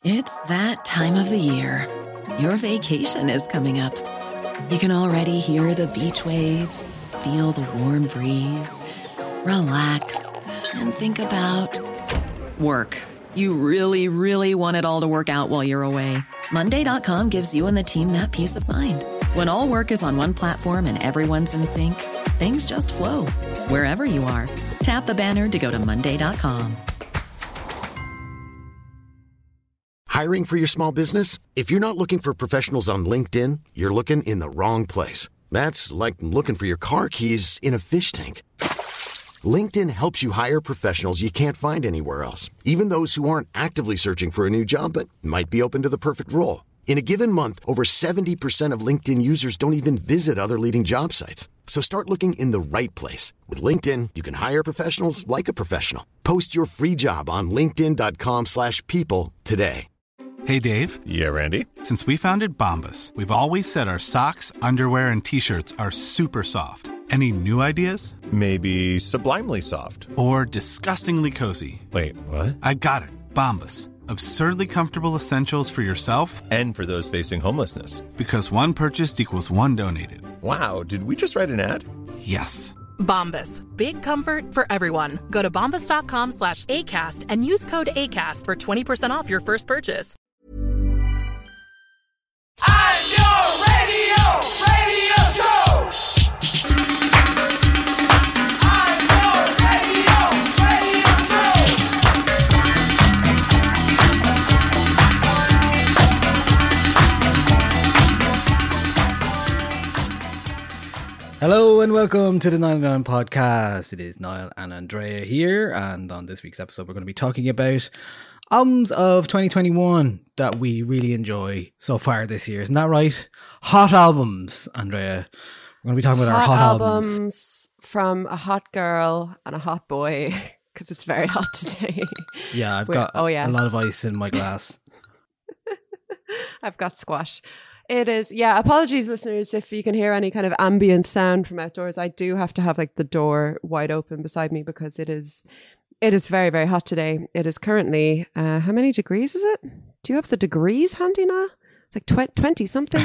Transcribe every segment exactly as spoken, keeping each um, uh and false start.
It's that time of the year. Your vacation is coming up. You can already hear the beach waves, feel the warm breeze, relax, and think about work. You really, really want it all to work out while you're away. Monday dot com gives you and the team that peace of mind. When all work is on one platform and everyone's in sync, things just flow. Wherever you are, tap the banner to go to Monday dot com. Hiring for your small business? If you're not looking for professionals on LinkedIn, you're looking in the wrong place. That's like looking for your car keys in a fish tank. LinkedIn helps you hire professionals you can't find anywhere else, even those who aren't actively searching for a new job but might be open to the perfect role. In a given month, over seventy percent of LinkedIn users don't even visit other leading job sites. So start looking in the right place. With LinkedIn, you can hire professionals like a professional. Post your free job on linkedin dot com slash people today. Hey, Dave. Yeah, Randy. Since we founded Bombas, we've always said our socks, underwear, and T-shirts are super soft. Any new ideas? Maybe sublimely soft. Or disgustingly cozy. Wait, what? I got it. Bombas. Absurdly comfortable essentials for yourself and for those facing homelessness. Because one purchased equals one donated. Wow, did we just write an ad? Yes. Bombas. Big comfort for everyone. Go to bombas dot com slash ACAST and use code ACAST for twenty percent off your first purchase. I'm your radio, radio show. I'm your radio, radio show. Hello and welcome to the ninety-nine podcast. It is Niall and Andrea here, and on this week's episode we're going to be talking about albums of twenty twenty-one that we really enjoy so far this year. Isn't that right? Hot albums, Andrea. We're going to be talking about hot our hot albums. albums. From a hot girl and a hot boy, because it's very hot today. Yeah, I've We're, got oh, yeah. a lot of ice in my glass. I've got squash. It is, yeah, apologies listeners if you can hear any kind of ambient sound from outdoors. I do have to have like the door wide open beside me because it is It is very, very hot today. It is currently, uh, how many degrees is it? Do you have the degrees handy now? It's like twenty something.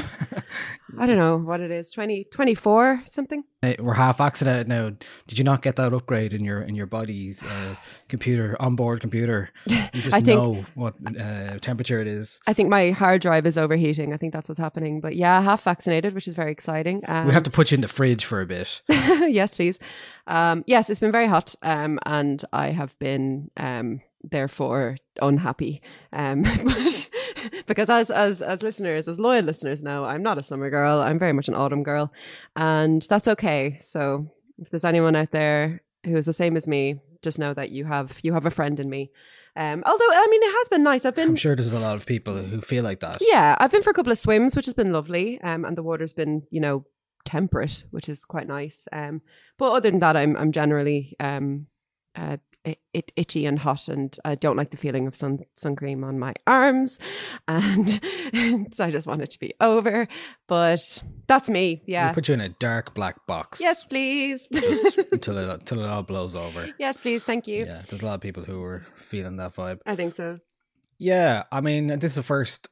I don't know what it is. twenty, twenty-four something. Hey, we're half vaccinated now. Did you not get that upgrade in your in your body's uh, computer, onboard computer? You just I think, know what uh, temperature it is. I think my hard drive is overheating. I think that's what's happening. But yeah, half vaccinated, which is very exciting. Um, we have to put you in the fridge for a bit. Yes, please. Um, yes, it's been very hot, um, and I have been um, therefore unhappy. Um, but because as as as listeners, as loyal listeners know, I'm not a summer girl. I'm very much an autumn girl, and that's okay. So if there's anyone out there who is the same as me, just know that you have you have a friend in me. Um, although I mean, it has been nice. I've been. I'm sure there's a lot of people who feel like that. Yeah, I've been for a couple of swims, which has been lovely, um, and the water's been, you know, temperate, which is quite nice. Um, but other than that, I'm I'm generally um, uh, it, itchy and hot, and I don't like the feeling of sun sun cream on my arms, and, and so I just want it to be over. But that's me. Yeah, we'll put you in a dark black box. Yes, please. Just until it until it all blows over. Yes, please. Thank you. Yeah, there's a lot of people who were feeling that vibe. I think so. Yeah, I mean, this is the first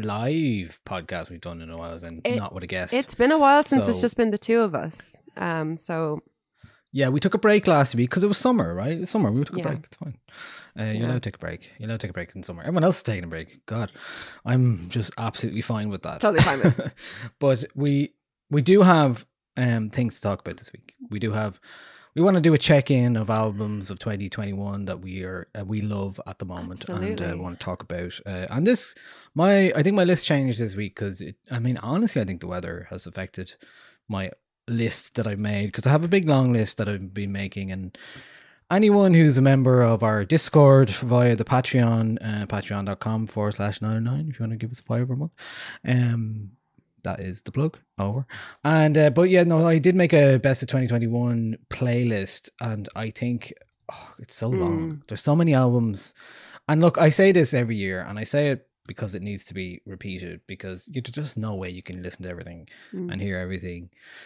live podcast we've done in a while, and it, not with a guest. It's been a while since so, it's just been the two of us. Um, so yeah, we took a break last week because it was summer, right? It was summer. We took yeah. a break. It's fine. Uh, you're yeah. allowed to take a break. You're allowed to take a break in summer. Everyone else is taking a break. God, I'm just absolutely fine with that. Totally fine with it. But we we do have um things to talk about this week. We do have. We want to do a check-in of albums of twenty twenty-one that we are uh, we love at the moment. Absolutely. And uh, want to talk about. Uh, and this, my I think my list changed this week because I mean honestly I think the weather has affected my list that I've made, because I have a big long list that I've been making, and anyone who's a member of our Discord via the Patreon, uh, patreon.com forward slash 99 if you want to give us a five a month. Um. That is the plug. Over. And, uh, but yeah, no, I did make a best of twenty twenty-one playlist, and I think oh, it's so long. Mm. There's so many albums. And look, I say this every year, and I say it because it needs to be repeated, because you, there's just no way you can listen to everything mm. and hear everything.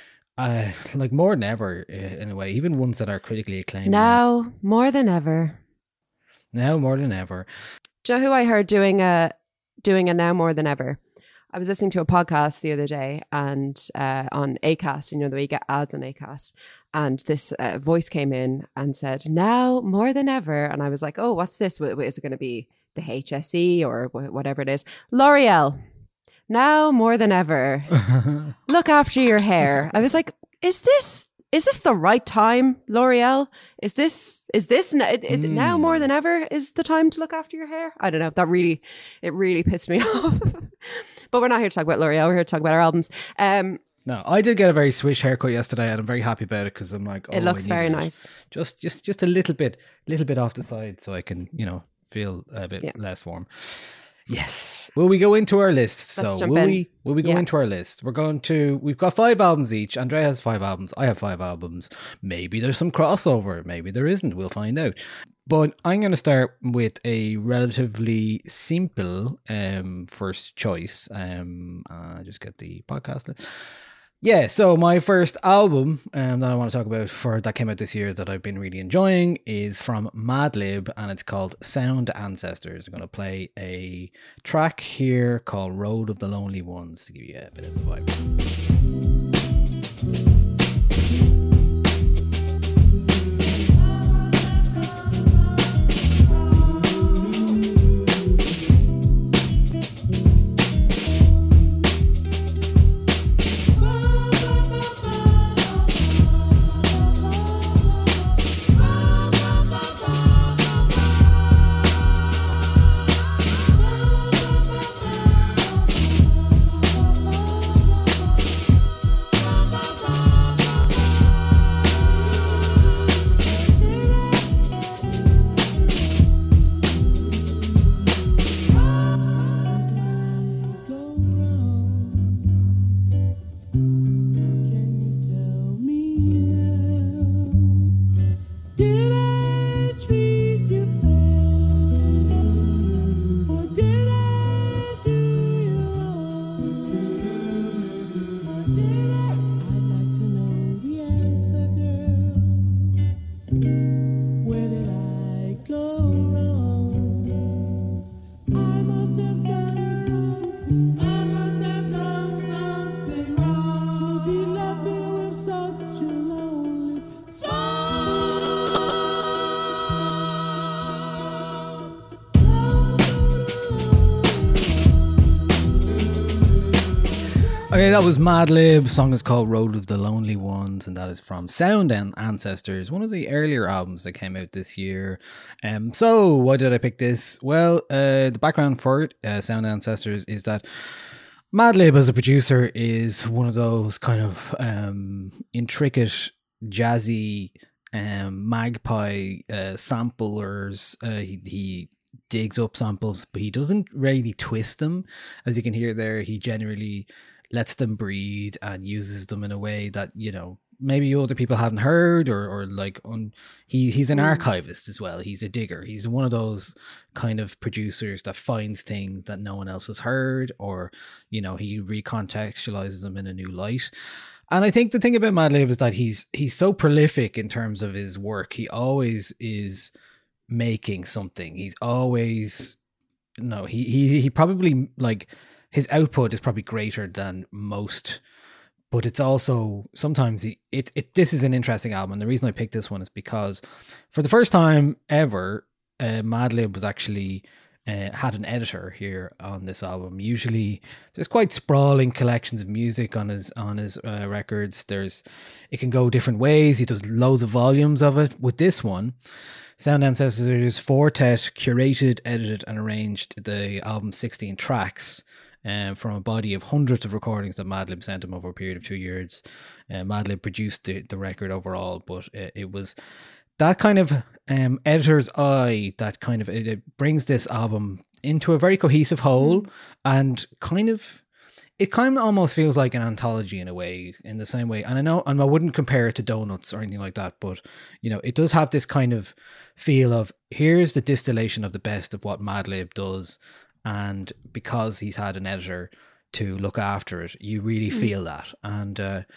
Uh, like more than ever, in a way, even ones that are critically acclaimed. Now, more than ever. Now, more than ever. Do you know who I heard doing a doing it now more than ever. I was listening to a podcast the other day and uh, on Acast, you know, the way you get ads on Acast. And this uh, voice came in and said, now more than ever. And I was like, oh, what's this? Is it going to be the H S E or whatever it is? L'Oreal, now more than ever, look after your hair. I was like, is this is this the right time, L'Oreal? Is this is this n- it, it, mm. now more than ever is the time to look after your hair? I don't know. That really, it really pissed me off. But we're not here to talk about L'Oreal. We're here to talk about our albums. Um, No, I did get a very swish haircut yesterday, and I'm very happy about it because I'm like, oh, it looks I very needed it. nice. Just, just, just a little bit, little bit off the side, so I can, you know, feel a bit Yeah. less warm. Yes. Will we go into our list? Let's so jump will in. we? Will we go Yeah. into our list? We're going to. We've got five albums each. Andrea has five albums. I have five albums. Maybe there's some crossover. Maybe there isn't. We'll find out. But I'm going to start with a relatively simple um, first choice. Um, uh, just get the podcast list. Yeah, so my first album um, that I want to talk about for that came out this year that I've been really enjoying is from Madlib, and it's called Sound Ancestors. I'm going to play a track here called Road of the Lonely Ones to give you a bit of a vibe. Okay, that was Madlib. The song is called Road of the Lonely Ones, and that is from Sound Ancestors, one of the earlier albums that came out this year. Um, so, why did I pick this? Well, uh, the background for it, uh, Sound Ancestors, is that Madlib as a producer is one of those kind of um, intricate, jazzy, um, magpie uh, samplers. Uh, he, he digs up samples, but he doesn't really twist them. As you can hear there, he generally lets them breathe and uses them in a way that, you know, maybe other people haven't heard, or or like on he he's an archivist as well. He's a digger. He's one of those kind of producers that finds things that no one else has heard, or, you know, he recontextualizes them in a new light. And I think the thing about Madlib is that he's he's so prolific in terms of his work. He always is making something. He's always no he he he probably like his output is probably greater than most, but it's also sometimes he, it it this is an interesting album. And the reason I picked this one is because for the first time ever, uh, Madlib was actually uh, had an editor here on this album. Usually, there's quite sprawling collections of music on his on his uh, records. There's it can go different ways. He does loads of volumes of it. With this one, Sound Ancestors Fortet curated, edited, and arranged the album's sixteen tracks. Um, from a body of hundreds of recordings that Madlib sent him over a period of two years. Uh, Madlib produced the, the record overall, but it, it was that kind of um, editor's eye that kind of it, it brings this album into a very cohesive whole, mm. and kind of it kind of almost feels like an anthology in a way, in the same way. And I know, and I wouldn't compare it to Donuts or anything like that, but you know, it does have this kind of feel of here's the distillation of the best of what Madlib does. And because he's had an editor to look after it, you really feel that. And uh,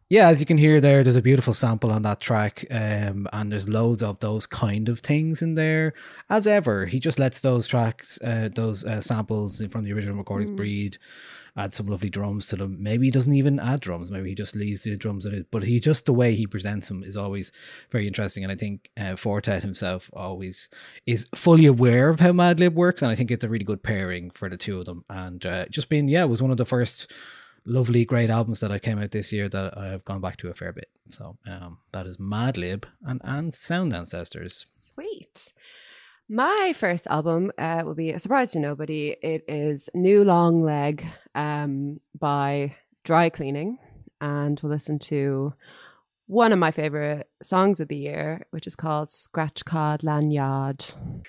Yeah, as you can hear there, there's a beautiful sample on that track, um, and there's loads of those kind of things in there. As ever, he just lets those tracks, uh, those uh, samples from the original recordings Mm. breathe, add some lovely drums to them. Maybe he doesn't even add drums, maybe he just leaves the drums in it, but he just, the way he presents them is always very interesting, and I think uh, Fortet himself always is fully aware of how Madlib works, and I think it's a really good pairing for the two of them, and uh, just being, yeah, it was one of the first lovely, great albums that I came out this year that I've gone back to a fair bit. So um, that is Madlib and and Sound Ancestors. Sweet. My first album uh, will be a surprise to nobody. It is New Long Leg um, by Dry Cleaning, and we'll listen to one of my favorite songs of the year, which is called Scratch Card Lanyard.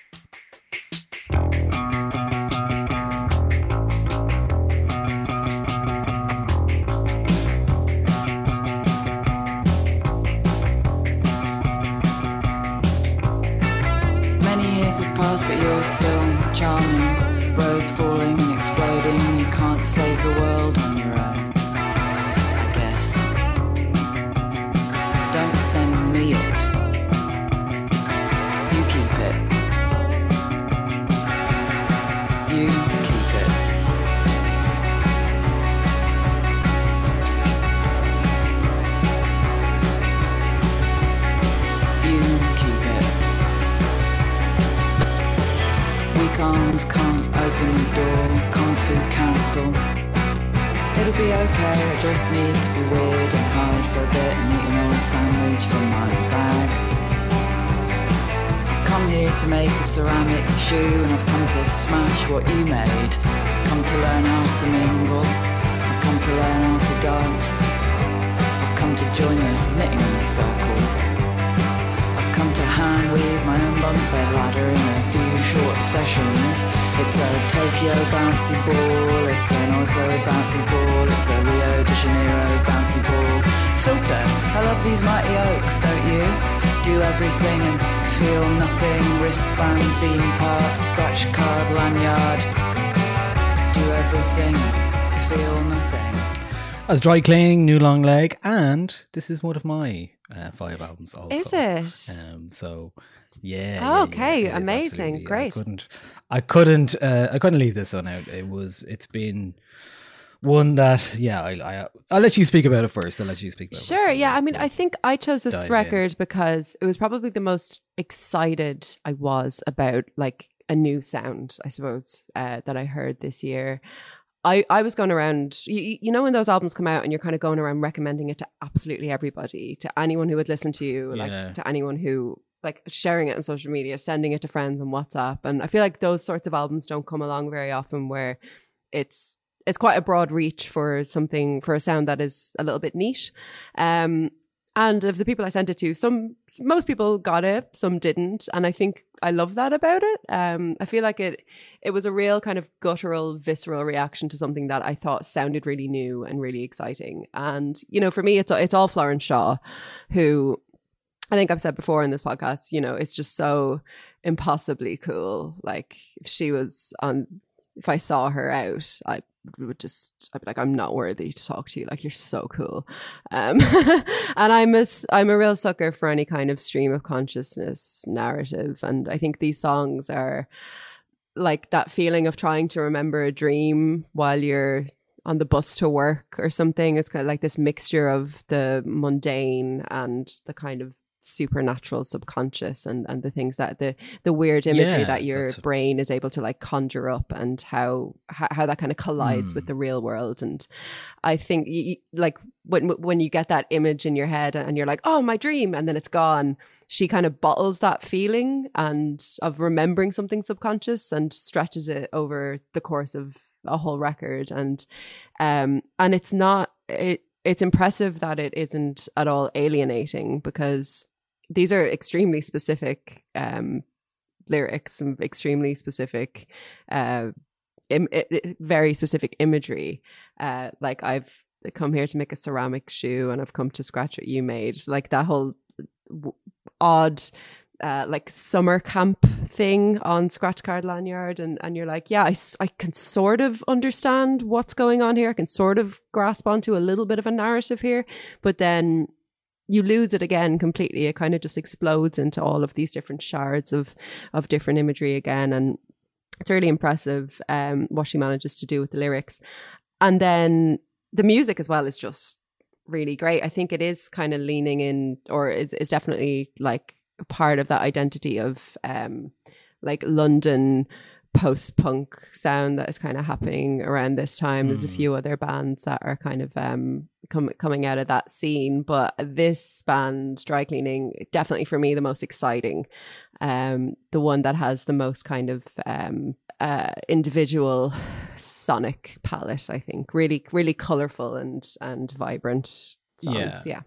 Have passed, but you're still charming. Rose falling and exploding. You can't save the world on your own, I guess. Don't send me it. You keep it. You keep it. You keep it. Weak arms can't open the door, Kung Fu Council. It'll be okay, I just need to be weird and hide for a bit and eat an old sandwich from my bag. I've come here to make a ceramic shoe, and I've come to smash what you made. I've come to learn how to mingle, I've come to learn how to dance. I've come to join the knitting circle. Come to hand weave my own bunk bed ladder in a few short sessions. It's a Tokyo bouncy ball, it's an Oslo bouncy ball, it's a Rio de Janeiro bouncy ball. Filter, I love these mighty oaks, don't you? Do everything and feel nothing. Wristband, theme park, scratch card, lanyard. Do everything, feel nothing. As Dry Cleaning, New Long Leg, and this is one of my uh, five albums also. Is it? Um, so, yeah. Oh, yeah, okay, yeah, it is amazing, absolutely. great. I couldn't, I couldn't, uh, I couldn't leave this one out. It was, it's been one that, yeah, I, I, I'll let you speak about it first. I'll let you speak about it. Sure, first. yeah. I mean, I think I chose this Dive record because it was probably the most excited I was about like a new sound, I suppose, uh, that I heard this year. I, I was going around, you, you know, when those albums come out and you're kind of going around recommending it to absolutely everybody, to anyone who would listen to you, like Yeah. to anyone who, like sharing it on social media, sending it to friends on WhatsApp. And I feel like those sorts of albums don't come along very often, where it's it's quite a broad reach for something, for a sound that is a little bit niche. Um, and of the people I sent it to, some most people got it, some didn't, and I think I love that about it. Um, I feel like it it was a real kind of guttural, visceral reaction to something that I thought sounded really new and really exciting. And you know, for me, it's it's all Florence Shaw, who I think I've said before in this podcast. You know, it's just so impossibly cool. Like if she was on, if I saw her out, I would just, I'd be like, I'm not worthy to talk to you. Like, you're so cool. Um, and I'm a, I'm a real sucker for any kind of stream of consciousness narrative. And I think these songs are like that feeling of trying to remember a dream while you're on the bus to work or something. It's kind of like this mixture of the mundane and the kind of supernatural subconscious, and and the things that the the weird imagery Yeah, that your that's- brain is able to like conjure up, and how how, how that kind of collides Mm. with the real world. And I think y- y- like when when you get that image in your head and you're like, oh, my dream, and then it's gone, she kind of bottles that feeling and of remembering something subconscious and stretches it over the course of a whole record. And um and it's not it it's impressive that it isn't at all alienating, because these are extremely specific um, lyrics and extremely specific, uh, Im- I- very specific imagery. Uh, like, I've come here to make a ceramic shoe and I've come to scratch what you made. Like that whole w- odd uh, like summer camp thing on Scratch Card Lanyard, and, and you're like, yeah, I, s- I can sort of understand what's going on here. I can sort of grasp onto a little bit of a narrative here, but then you lose it again completely. It kind of just explodes into all of these different shards of of different imagery again, and it's really impressive um, what she manages to do with the lyrics. And then the music as well is just really great. I think it is kind of leaning in, or is is definitely like part of that identity of um like London post-punk sound that is kind of happening around this time. There's a few other bands that are kind of um com- coming out of that scene, but this band, Dry Cleaning, definitely for me the most exciting, um the one that has the most kind of um uh individual sonic palette. I think really really colorful and and vibrant songs. Yeah. yeah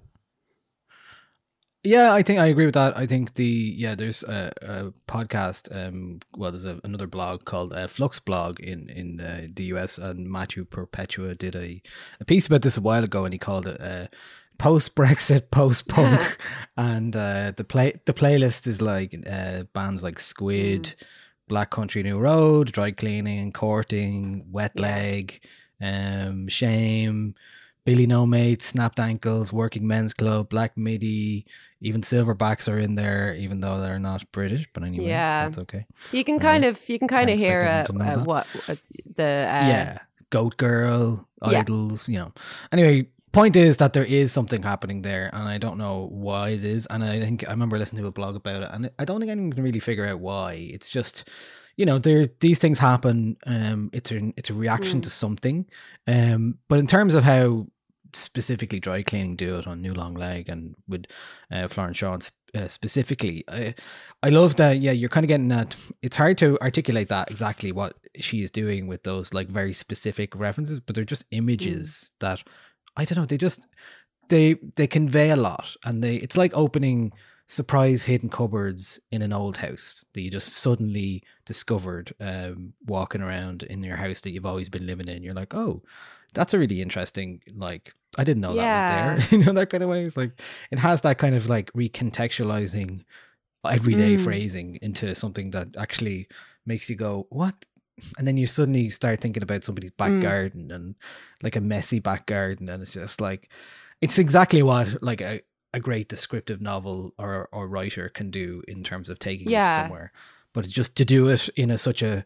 Yeah, I think I agree with that. I think the yeah, there's a, a podcast. Um, well, there's a, another blog called uh, Flux Blog in in uh, the U S, and Matthew Perpetua did a, a piece about this a while ago, and he called it uh, post Brexit, post punk, and uh, the play the playlist is like uh, bands like Squid, mm. Black Country New Road, Dry Cleaning, Courting, Wet Leg, um, Shame, Billy No Mates, Snapped Ankles, Working Men's Club, Black Midi, even Silverbacks are in there, even though they're not British. But anyway, yeah, that's okay. You can kind uh, of you can kind of hear uh, uh, what uh, the uh, yeah, Goat Girl, yeah. Idols, you know. Anyway, point is that there is something happening there, and I don't know why it is. And I think I remember listening to a blog about it, and I don't think anyone can really figure out why. It's just, you know, there these things happen. Um, it's a it's a reaction Mm. to something. Um, but in terms of how specifically Dry Cleaning do it on New Long Leg and with uh, Florence Shaw uh, specifically, I I love that. Yeah, you're kind of getting that. It's hard to articulate that exactly what she is doing with those like very specific references, but they're just images mm. that I don't know. They just they they convey a lot, and they it's like opening surprise hidden cupboards in an old house that you just suddenly discovered um, walking around in your house that you've always been living in. You're like, oh, that's a really interesting, like, I didn't know Yeah. that was there. You know, that kind of way. It's like, it has that kind of like recontextualizing everyday Mm. phrasing into something that actually makes you go, what? And then you suddenly start thinking about somebody's back Mm. garden and like a messy back garden. And it's just like, it's exactly what like a, a great descriptive novel or, or writer can do in terms of taking you Yeah. to somewhere. But it's just to do it in a such a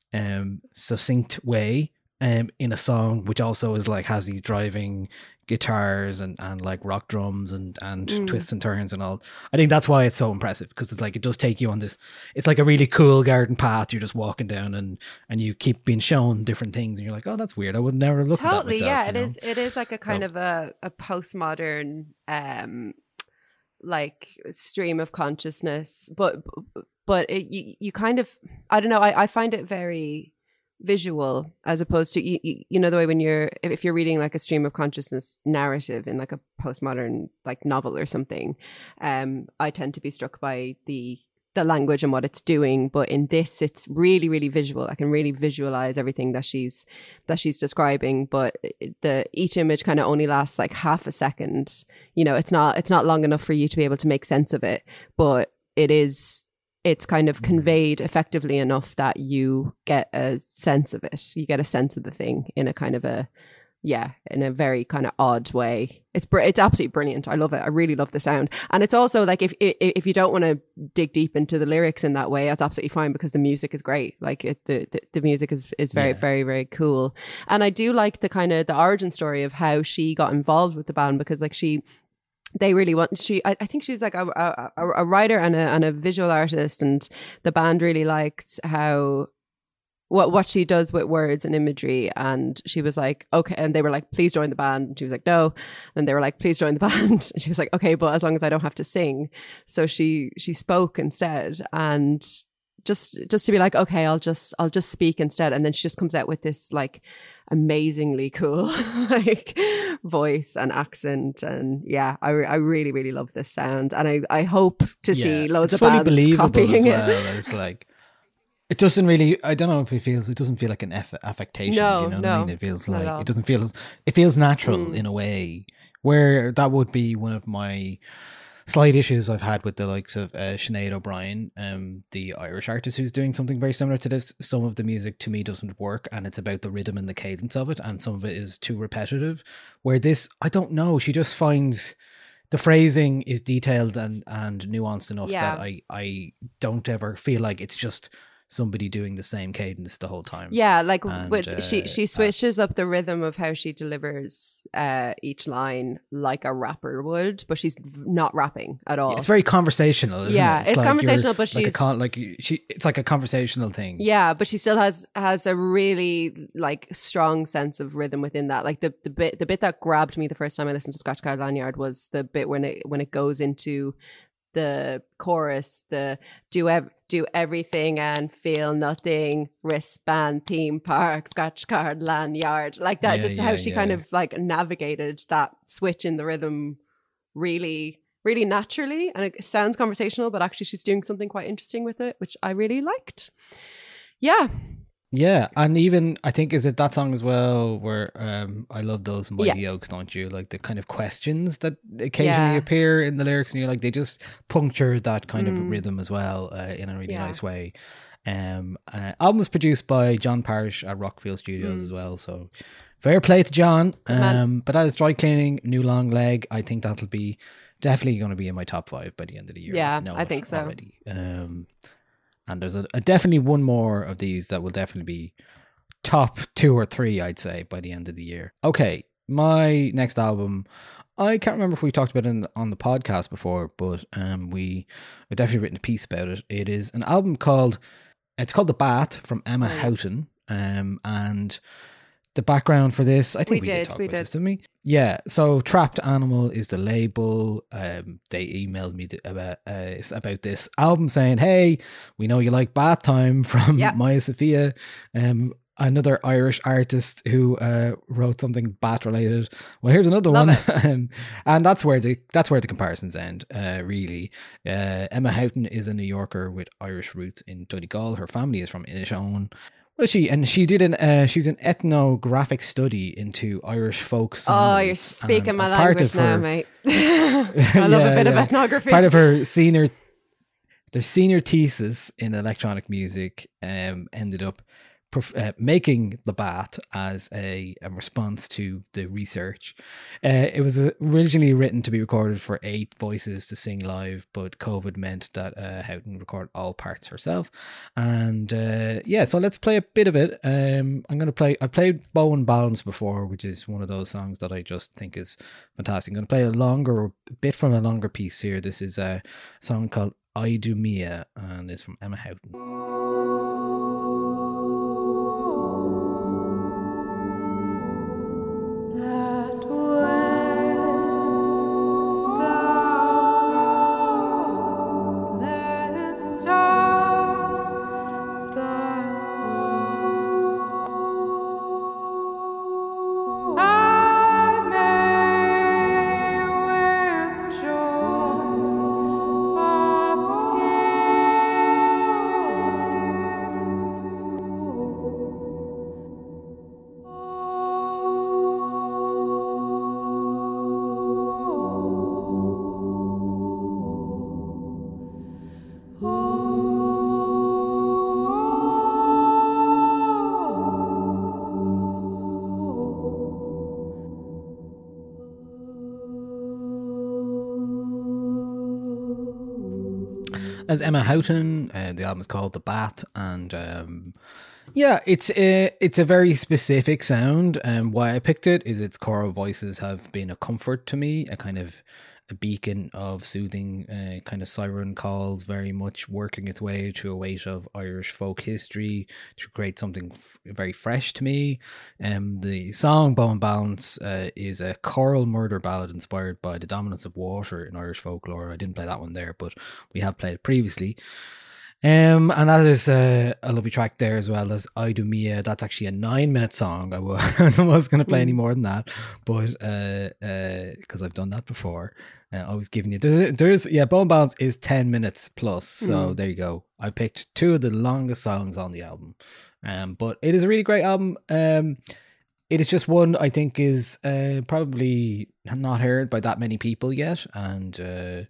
um, succinct way, um, in a song which also is like has these driving guitars and, and like rock drums and, and Mm. twists and turns and all. I think that's why it's so impressive, because it's like it does take you on this, it's like a really cool garden path you're just walking down, and and you keep being shown different things and you're like, oh, that's weird, I would never look at that Totally, myself. yeah. you It know? is. It is like a kind So- of a, a postmodern, um, like stream of consciousness, but but it, you you kind of I don't know. I, I find it very visual as opposed to you, you, you know the way when you're if if you're reading like a stream of consciousness narrative in like a postmodern like novel or something. Um, I tend to be struck by the the language and what it's doing, but in this it's really really visual. I can really visualize everything that she's that she's describing, but the each image kind of only lasts like half a second. You know, it's not it's not long enough for you to be able to make sense of it, but it is it's kind of conveyed effectively enough that you get a sense of it. You get a sense of the thing in a kind of a yeah, in a very kind of odd way. It's br- it's absolutely brilliant. I love it. I really love the sound. And it's also like if if, if you don't want to dig deep into the lyrics in that way, that's absolutely fine, because the music is great. Like it, the, the the music is is very Yeah. very very cool. And I do like the kind of the origin story of how she got involved with the band, because like she they really want she I, I think she's like a, a a writer and a and a visual artist, and the band really liked how what what she does with words and imagery, and she was like, okay, and they were like, please join the band, and she was like, no, and they were like, please join the band, and she was like, okay, but as long as I don't have to sing. So she she spoke instead, and just just to be like, okay, I'll just I'll just speak instead, and then she just comes out with this like amazingly cool like voice and accent, and yeah, I, re- I really really love this sound, and I, I hope to see loads it's of fully bands believable copying as well. it. It's like it doesn't really. I don't know if it feels. It doesn't feel like an aff- affectation. No, you know what no, I mean? It feels not at like all. it doesn't feel. As, it feels natural Mm. in a way where that would be one of my slight issues I've had with the likes of uh, Sinead O'Brien, um, the Irish artist who's doing something very similar to this. Some of the music to me doesn't work, and it's about the rhythm and the cadence of it, and some of it is too repetitive. Where this, I don't know, she just finds the phrasing is detailed and, and nuanced enough Yeah. that I, I don't ever feel like it's just somebody doing the same cadence the whole time. Yeah, like And, with, uh, she she switches up the rhythm of how she delivers uh, each line like a rapper would, but she's v- not rapping at all. It's very conversational, isn't Yeah, it? it's like conversational, you're- but like a she's- con- like she. It's like a conversational thing. Yeah, but she still has has a really like strong sense of rhythm within that. Like the, the bit the bit that grabbed me the first time I listened to Scratch Card Lanyard was the bit when it when it goes into the chorus, the do ev- do everything and feel nothing, wristband, theme park, scratch card, lanyard, like that. Yeah, just how yeah, she yeah, kind yeah. of like navigated that switch in the rhythm really, really naturally. And it sounds conversational, but actually she's doing something quite interesting with it, which I really liked. Yeah. Yeah, and even I think is it that song as well where um I love those Mighty Oaks, don't you? Like the kind of questions that occasionally Yeah. appear in the lyrics, and you're like they just puncture that kind of Mm. rhythm as well uh, in a really Yeah. nice way. Um, uh, album was produced by John Parrish at Rockfield Studios Mm. as well, so fair play to John. man. Um, but as Dry Cleaning, New Long Leg, I think that'll be definitely going to be in my top five by the end of the year. Yeah, know I it think so. Already. Um, and there's a, a definitely one more of these that will definitely be top two or three, I'd say, by the end of the year. Okay, my next album, I can't remember if we talked about it in, on the podcast before, but um, we I've definitely written a piece about it. It is an album called, it's called The Bath from Emma Oh. Houghton, um, and the background for this, I think We we, did, did, talk we about did. this, didn't we? Yeah, so Trapped Animal is the label. Um, they emailed me th- about uh, about this album saying, hey, we know you like Bath Time from Yeah. Maya Sophia, um, another Irish artist who uh, wrote something bat related. Well, here's another Love one, um, and that's where the that's where the comparisons end. Uh, really, uh, Emma Houghton is a New Yorker with Irish roots in Donegal. Her family is from Inishowen. What is she? And she did an uh, she's an ethnographic study into Irish folk songs. Oh, you're speaking and my as part language of now, her- mate. I love Yeah, a bit of yeah. ethnography. Part of her senior, their senior thesis in electronic music um, ended up prof- uh, making the Bath as a, a response to the research. Uh, it was uh, originally written to be recorded for eight voices to sing live, but COVID meant that uh, Houghton recorded all parts herself. And uh, yeah, so let's play a bit of it. Um, I'm going to play, I played Bow and Balance before, which is one of those songs that I just think is fantastic. I'm going to play a longer, a bit from a longer piece here. This is a song called I Do Mia, and it's from Emma Houghton. As Emma Houghton, uh, the album is called The Bath, and um, yeah, it's a, it's a very specific sound. And um, why I picked it is its choral voices have been a comfort to me, a kind of a beacon of soothing uh, kind of siren calls, very much working its way through a weight of Irish folk history to create something f- very fresh to me. Um, the song Bow and Balance uh, is a choral murder ballad inspired by the dominance of water in Irish folklore. I didn't play that one there, but we have played it previously. Um, and that is uh, a lovely track there as well as I Do Mia. That's actually a nine minute song. I was, I was going to play any more than that, but uh, uh, because I've done that before. Uh, I was giving you there's there's yeah, Bone Balance is ten minutes plus, so Mm. there you go. I picked two of the longest songs on the album, um, but it is a really great album. Um, it is just one I think is uh probably not heard by that many people yet, and uh,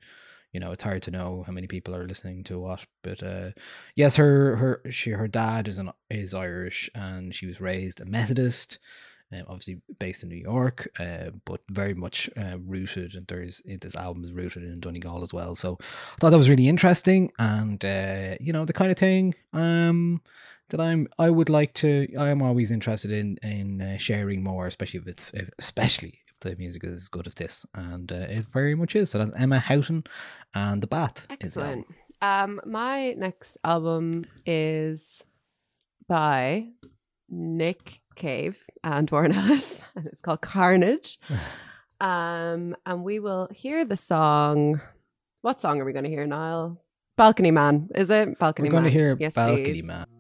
you know, it's hard to know how many people are listening to what. But uh, yes, her her she her dad is an is Irish, and she was raised a Methodist. Um, obviously based in New York, uh, but very much uh, rooted, and there's this album is rooted in Donegal as well. So I thought that was really interesting, and uh, you know, the kind of thing um, that I'm I would like to. I am always interested in in uh, sharing more, especially if it's if, especially if the music is as good as this, and uh, it very much is. So that's Emma Houghton and The Bath. Excellent. Um, my next album is by Nick Cave and Warren Ellis, and it's called Carnage. Um, and we will hear the song. What song are we going to hear, Niall? Balcony Man, is it? Balcony We're going Man. to hear Yes, Balcony please. Man.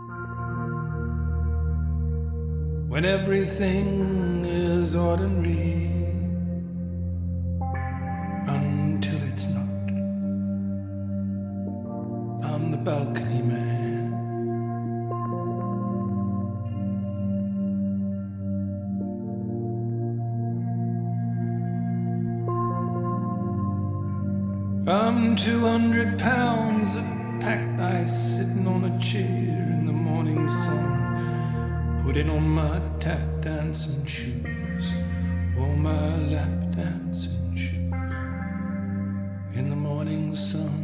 When everything is ordinary until it's not, I'm the balcony man. I'm two hundred pounds of packed ice sitting on a chair in the morning sun, putting on my tap dancing shoes, or my lap dancing shoes in the morning sun.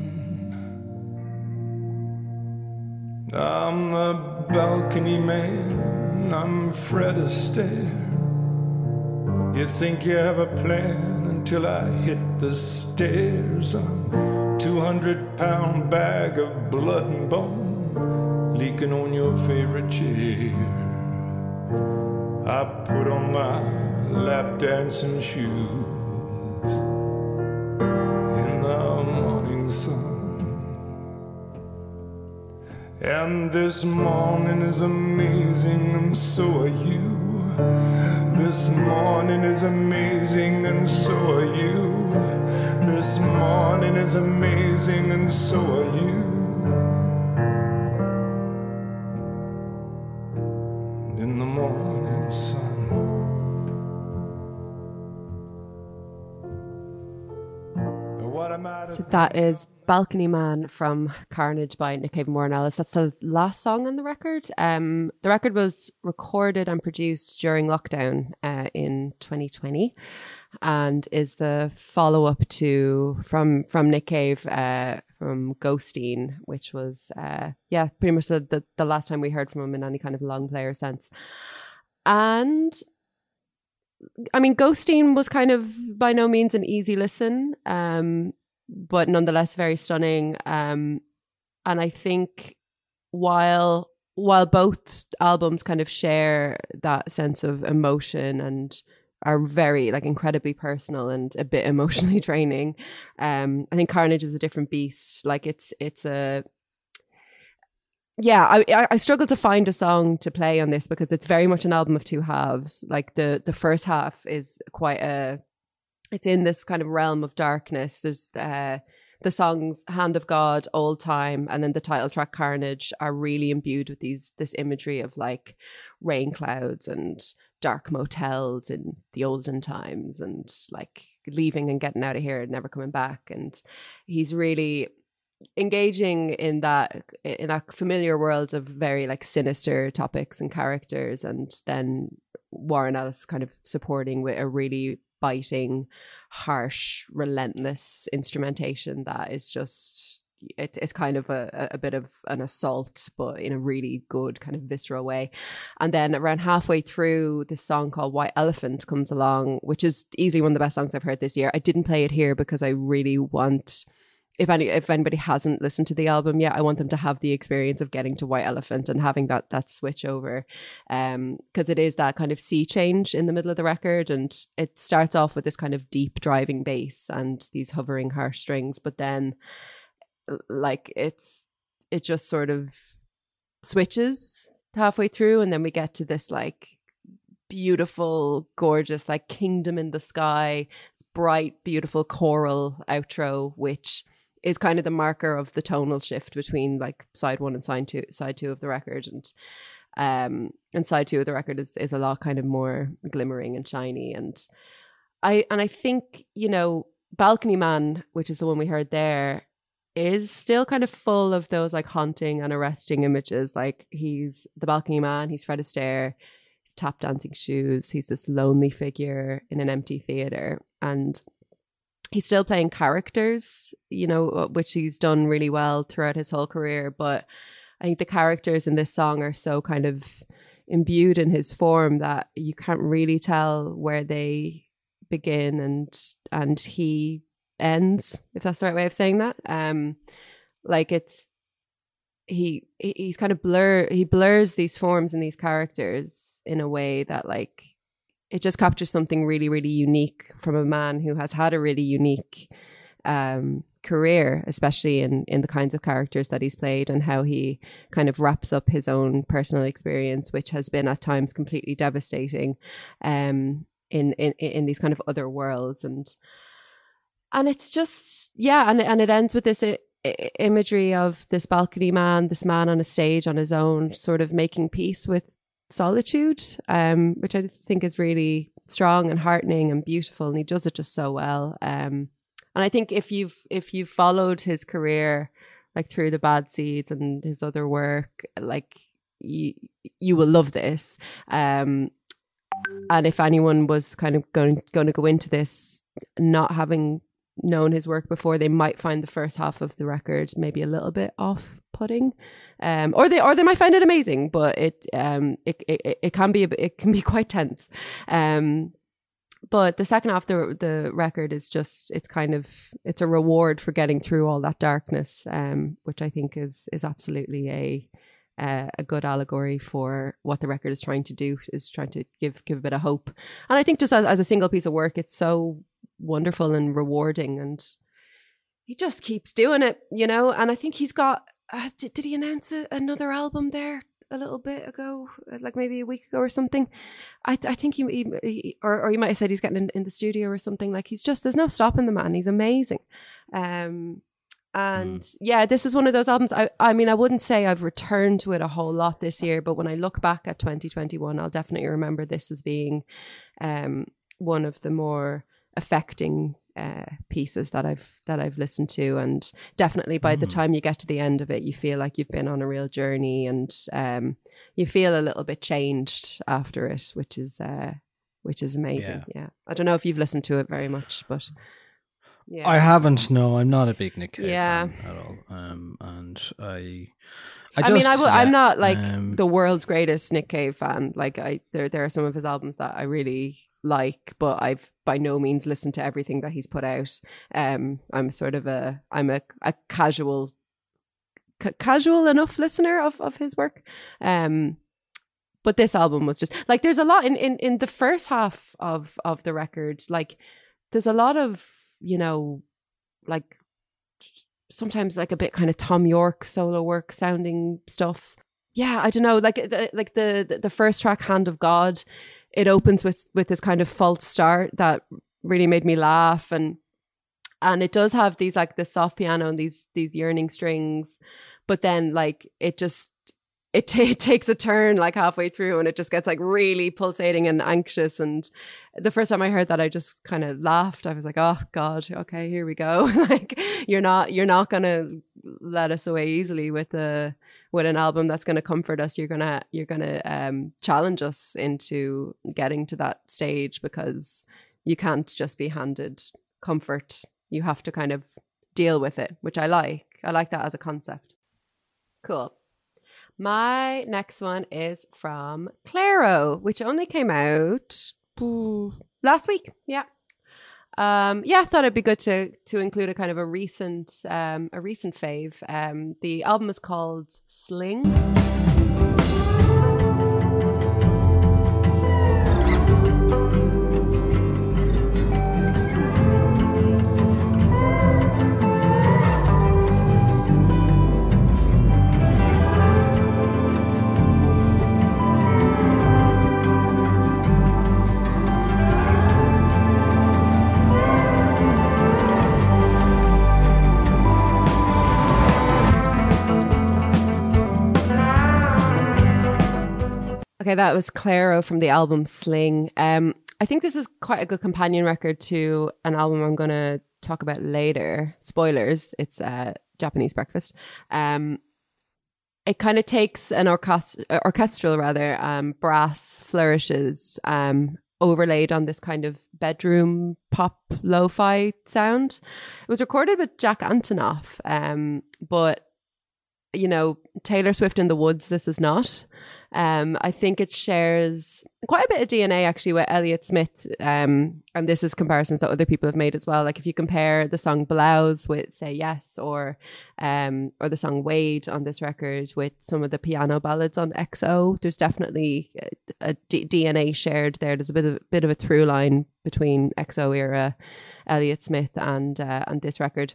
I'm the balcony man, I'm Fred Astaire. You think you have a plan until I hit the stairs. I'm two hundred pound bag of blood and bone leaking on your favorite chair. I put on my lap dancing shoes in the morning sun. And this morning is amazing, and so are you. This morning is amazing, and so are you. This morning is amazing, and so are you. In the morning sun. What am I to So that is Balcony Man from Carnage by Nick Cave and Warren Ellis. That's the last song on the record. Um, the record was recorded and produced during lockdown uh, in twenty twenty, and is the follow-up to from from Nick Cave uh, from Ghosteen, which was uh, yeah pretty much the, the the last time we heard from him in any kind of long player sense. And I mean, Ghosteen was kind of by no means an easy listen. Um, but nonetheless very stunning. Um, and I think while while both albums kind of share that sense of emotion and are very like incredibly personal and a bit emotionally draining, um, I think Carnage is a different beast. Like it's it's a yeah, I I struggle to find a song to play on this because it's very much an album of two halves. Like the the first half is quite a it's in this kind of realm of darkness. There's uh, the songs Hand of God, Old Time, and then the title track Carnage are really imbued with these this imagery of like rain clouds and dark motels in the olden times and like leaving and getting out of here and never coming back. And he's really engaging in that in that familiar world of very like sinister topics and characters, and then Warren Ellis kind of supporting with a really biting, harsh, relentless instrumentation that is just it, it's kind of a, a bit of an assault, but in a really good kind of visceral way. And then around halfway through, this song called White Elephant comes along, which is easily one of the best songs I've heard this year. I didn't play it here because I really want if any if anybody hasn't listened to the album yet, I want them to have the experience of getting to White Elephant and having that that switch over, um because it is that kind of sea change in the middle of the record, and it starts off with this kind of deep driving bass and these hovering harsh strings, but then like it's it just sort of switches halfway through, and then we get to this like beautiful, gorgeous, like kingdom in the sky, this bright, beautiful choral outro, which is kind of the marker of the tonal shift between like side one and side two, side two of the record, and um, and side two of the record is is a lot kind of more glimmering and shiny, and I and I think you know Balcony Man, which is the one we heard there, is still kind of full of those like haunting and arresting images. Like he's the balcony man, he's Fred Astaire, he's tap dancing shoes, he's this lonely figure in an empty theater, and he's still playing characters, you know, which he's done really well throughout his whole career. But I think the characters in this song are so kind of imbued in his form that you can't really tell where they begin and and he ends, if that's the right way of saying that. Um, like it's he he's kind of blur he blurs these forms and these characters in a way that like it just captures something really, really unique from a man who has had a really unique um, career, especially in, in the kinds of characters that he's played and how he kind of wraps up his own personal experience, which has been at times completely devastating um, in, in, in these kind of other worlds. And and it's just, yeah, and, and it ends with this I- I- imagery of this balcony man, this man on a stage on his own, sort of making peace with solitude, um, which I just think is really strong and heartening and beautiful, and he does it just so well. Um, and I think if you've if you've followed his career, like through the Bad Seeds and his other work, like you you will love this. Um, and if anyone was kind of going going to go into this not having known his work before, they might find the first half of the record maybe a little bit off-putting. Um, or they or they might find it amazing, but it um it it, it can be a bit, it can be quite tense. Um, but the second half of the the record is just it's kind of it's a reward for getting through all that darkness, um, which I think is is absolutely a uh, a good allegory for what the record is trying to do, is trying to give give a bit of hope. And I think just as, as a single piece of work, it's so wonderful and rewarding, and he just keeps doing it, you know. And I think he's got. Uh, did, did he announce a, another album there a little bit ago, like maybe a week ago or something? I I think he, he, he or or you might have said he's getting in, in the studio or something. Like he's just there's no stopping the man. He's amazing, um, and mm. yeah, this is one of those albums. I I mean I wouldn't say I've returned to it a whole lot this year, but when I look back at twenty twenty-one, I'll definitely remember this as being um one of the more affecting Uh, pieces that I've that I've listened to, and definitely by mm. the time you get to the end of it, you feel like you've been on a real journey, and um, you feel a little bit changed after it, which is uh, which is amazing. Yeah. yeah, I don't know if you've listened to it very much, but yeah, I haven't. No, I'm not a big Nick Cave yeah. fan at all. Um, and I, I, I, just, mean, I w- yeah, I'm not like um, the world's greatest Nick Cave fan. Like I, there there are some of his albums that I really like, but I've by no means listened to everything that he's put out. Um, I'm sort of a I'm a, a casual ca- casual enough listener of, of his work. Um, but this album was just like there's a lot in, in, in the first half of, of the record. Like there's a lot of, you know, like sometimes like a bit kind of Tom York solo work sounding stuff. Yeah, I don't know. Like the, like the the first track, Hand of God, it opens with with this kind of false start that really made me laugh, and and it does have these like the soft piano and these these yearning strings, but then like it just it, t- it takes a turn like halfway through, and it just gets like really pulsating and anxious. And the first time I heard that, I just kind of laughed. I was like, oh God, okay, here we go. Like you're not you're not gonna let us away easily with a with an album that's going to comfort us. You're gonna you're gonna um, challenge us into getting to that stage, because you can't just be handed comfort. You have to kind of deal with it, which I like. I like that as a concept. Cool. My next one is from Clairo, which only came out ooh, last week. Yeah. Um, yeah, I thought it'd be good to to include a kind of a recent um, a recent fave. Um, the album is called Sling. Okay, that was Clairo from the album Sling. Um, I think this is quite a good companion record to an album I'm going to talk about later. Spoilers, it's uh, Japanese Breakfast. Um, it kind of takes an orchest- orchestral, rather, um, brass flourishes um, overlaid on this kind of bedroom pop lo-fi sound. It was recorded with Jack Antonoff, um, but you know, Taylor Swift in the Woods, this is not. Um, I think it shares quite a bit of D N A actually with Elliott Smith. Um, and this is comparisons that other people have made as well. Like if you compare the song Blouse with Say Yes, or um, or the song Wade on this record with some of the piano ballads on X O, there's definitely a, a D- DNA shared there. There's a bit of bit of a through line between X O era Elliott Smith and uh, and this record.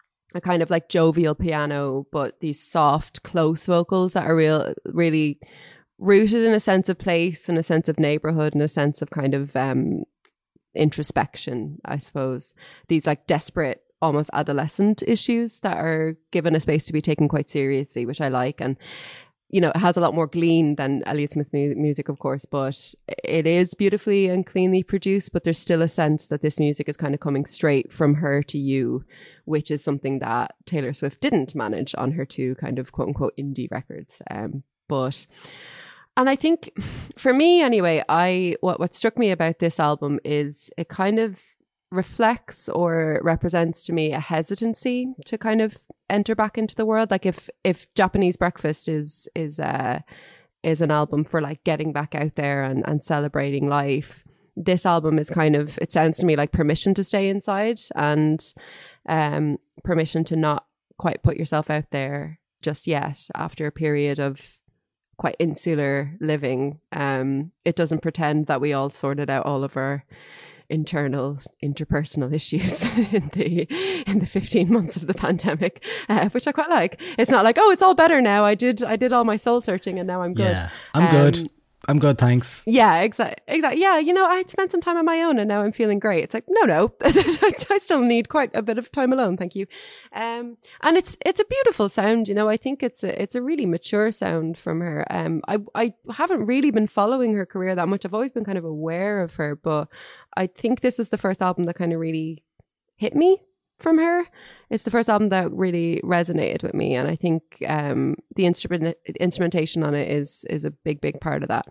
A kind of like jovial piano, but these soft, close vocals that are real, really rooted in a sense of place and a sense of neighborhood and a sense of kind of um, introspection, I suppose. These like desperate, almost adolescent issues that are given a space to be taken quite seriously, which I like. And you know, it has a lot more glean than Elliott Smith mu- music, of course, but it is beautifully and cleanly produced. But there's still a sense that this music is kind of coming straight from her to you, which is something that Taylor Swift didn't manage on her two kind of quote unquote indie records. Um, but, and I think for me anyway, I what what struck me about this album is it kind of reflects or represents to me a hesitancy to kind of enter back into the world. Like if if Japanese Breakfast is is uh is an album for like getting back out there and, and celebrating life, this album is kind of, it sounds to me like permission to stay inside and um permission to not quite put yourself out there just yet after a period of quite insular living. Um it doesn't pretend that we all sorted out all of our internal interpersonal issues in the in the fifteen months of the pandemic, uh, which I quite like. It's not like, oh, it's all better now. I did I did all my soul searching and now I'm good. Yeah, I'm um, good. I'm good, thanks. Yeah, exactly. Exactly. Yeah, you know, I had spent some time on my own and now I'm feeling great. It's like, no, no, I still need quite a bit of time alone. Thank you. Um, and it's it's a beautiful sound. You know, I think it's a it's a really mature sound from her. Um, I I haven't really been following her career that much. I've always been kind of aware of her, but I think this is the first album that kind of really hit me from her. It's the first album that really resonated with me, and I think um, the instrument instrumentation on it is is a big, big part of that.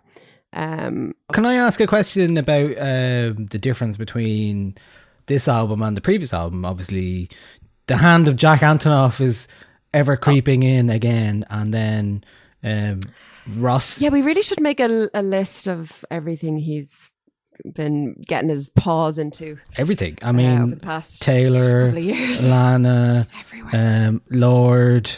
Um, Can I ask a question about uh, the difference between this album and the previous album? Obviously, the hand of Jack Antonoff is ever creeping in again, and then um, Ross. Yeah, we really should make a, a list of everything he's been getting his paws into. Everything. I mean, uh, over the past Taylor, couple of years. Lana, um, Lord.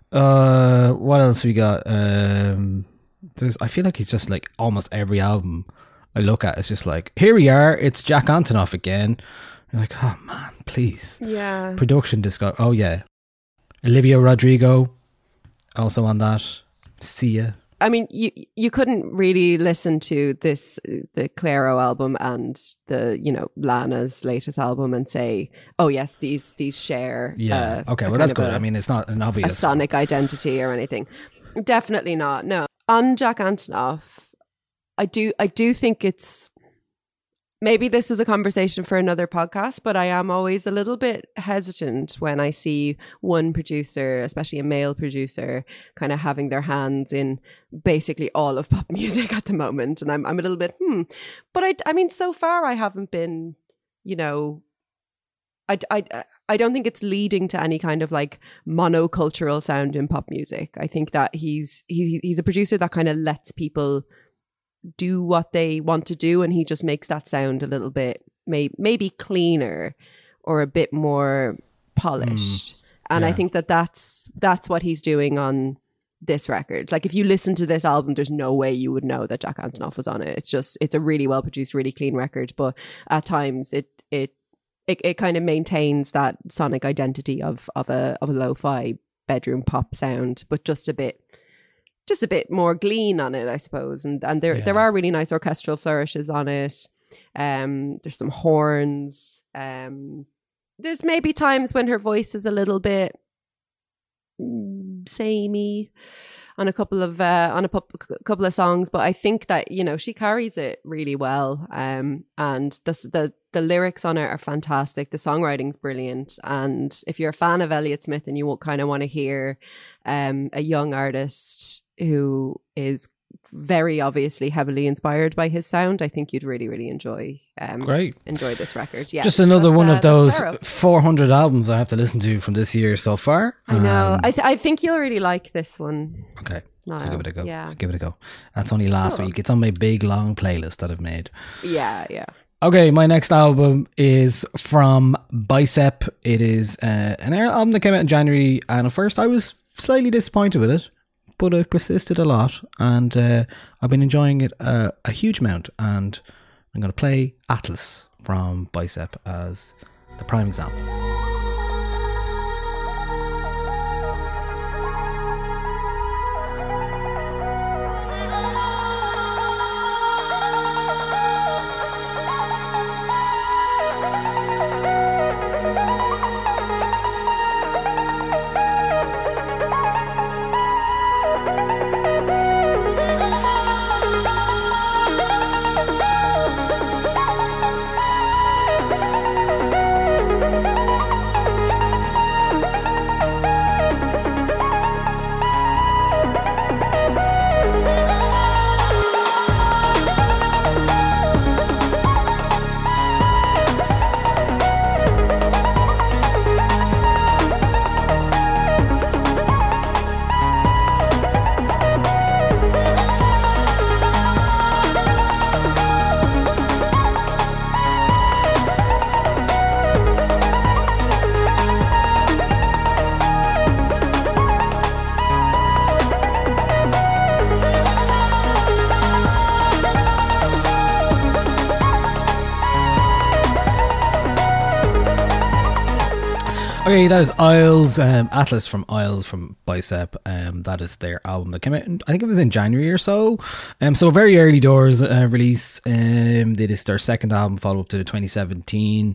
Uh, what else we got? Um, there's. I feel like he's just like almost every album I look at. It's just like, here we are. It's Jack Antonoff again. You're like, oh man, please. Yeah. Production disco. Oh yeah. Olivia Rodrigo, also on that. Sia. I mean, you you couldn't really listen to this, the Clairo album and the, you know, Lana's latest album and say, oh yes, these these share. Yeah. Uh, okay. Well, that's good. A, I mean, it's not an obvious a sonic identity or anything. Definitely not. No. On Jack Antonoff, I do I do think it's, maybe this is a conversation for another podcast, but I am always a little bit hesitant when I see one producer, especially a male producer, kind of having their hands in basically all of pop music at the moment. And I'm I'm a little bit, hmm. But I, I mean, so far I haven't been, you know, I, I, I don't think it's leading to any kind of like monocultural sound in pop music. I think that he's he, he's a producer that kind of lets people do what they want to do, and he just makes that sound a little bit may, maybe cleaner or a bit more polished. Mm, and yeah. I think that that's that's what he's doing on this record. Like if you listen to this album, there's no way you would know that Jack Antonoff was on it. It's just it's a really well produced, really clean record, but at times it it it, it kind of maintains that sonic identity of of a of a lo-fi bedroom pop sound, but just a bit just a bit more glean on it, I suppose. And and there yeah. there are really nice orchestral flourishes on it. Um, there's some horns. Um, there's maybe times when her voice is a little bit samey. on a couple of uh, on a pu- couple of songs, but I think that, you know, she carries it really well. Um, and the the the lyrics on it are fantastic. The songwriting's brilliant, and if you're a fan of Elliott Smith and you will kind of want to hear um a young artist who is very obviously heavily inspired by his sound, I think you'd really, really enjoy um, Great. enjoy this record. Yeah, Just another that's, one uh, of those that's four hundred albums I have to listen to from this year so far. I know. Um, I th- I think you'll really like this one. okay, No, I'll give it a go. yeah. I'll give it a go. That's only last Cool. week. It's on my big long playlist that I've made. Yeah, yeah. Okay, my next album is from Bicep. It is uh, an album that came out in January, and at first I was slightly disappointed with it, but I've persisted a lot, and uh, I've been enjoying it uh, a huge amount. And I'm going to play Atlas from Bicep as the prime example. Okay, that is Isles, um, Atlas from Isles from Bicep. Um, that is their album that came out, in, I think it was in January or so. Um, so very early doors uh, release. Um, they did their second album, follow up to the twenty seventeen.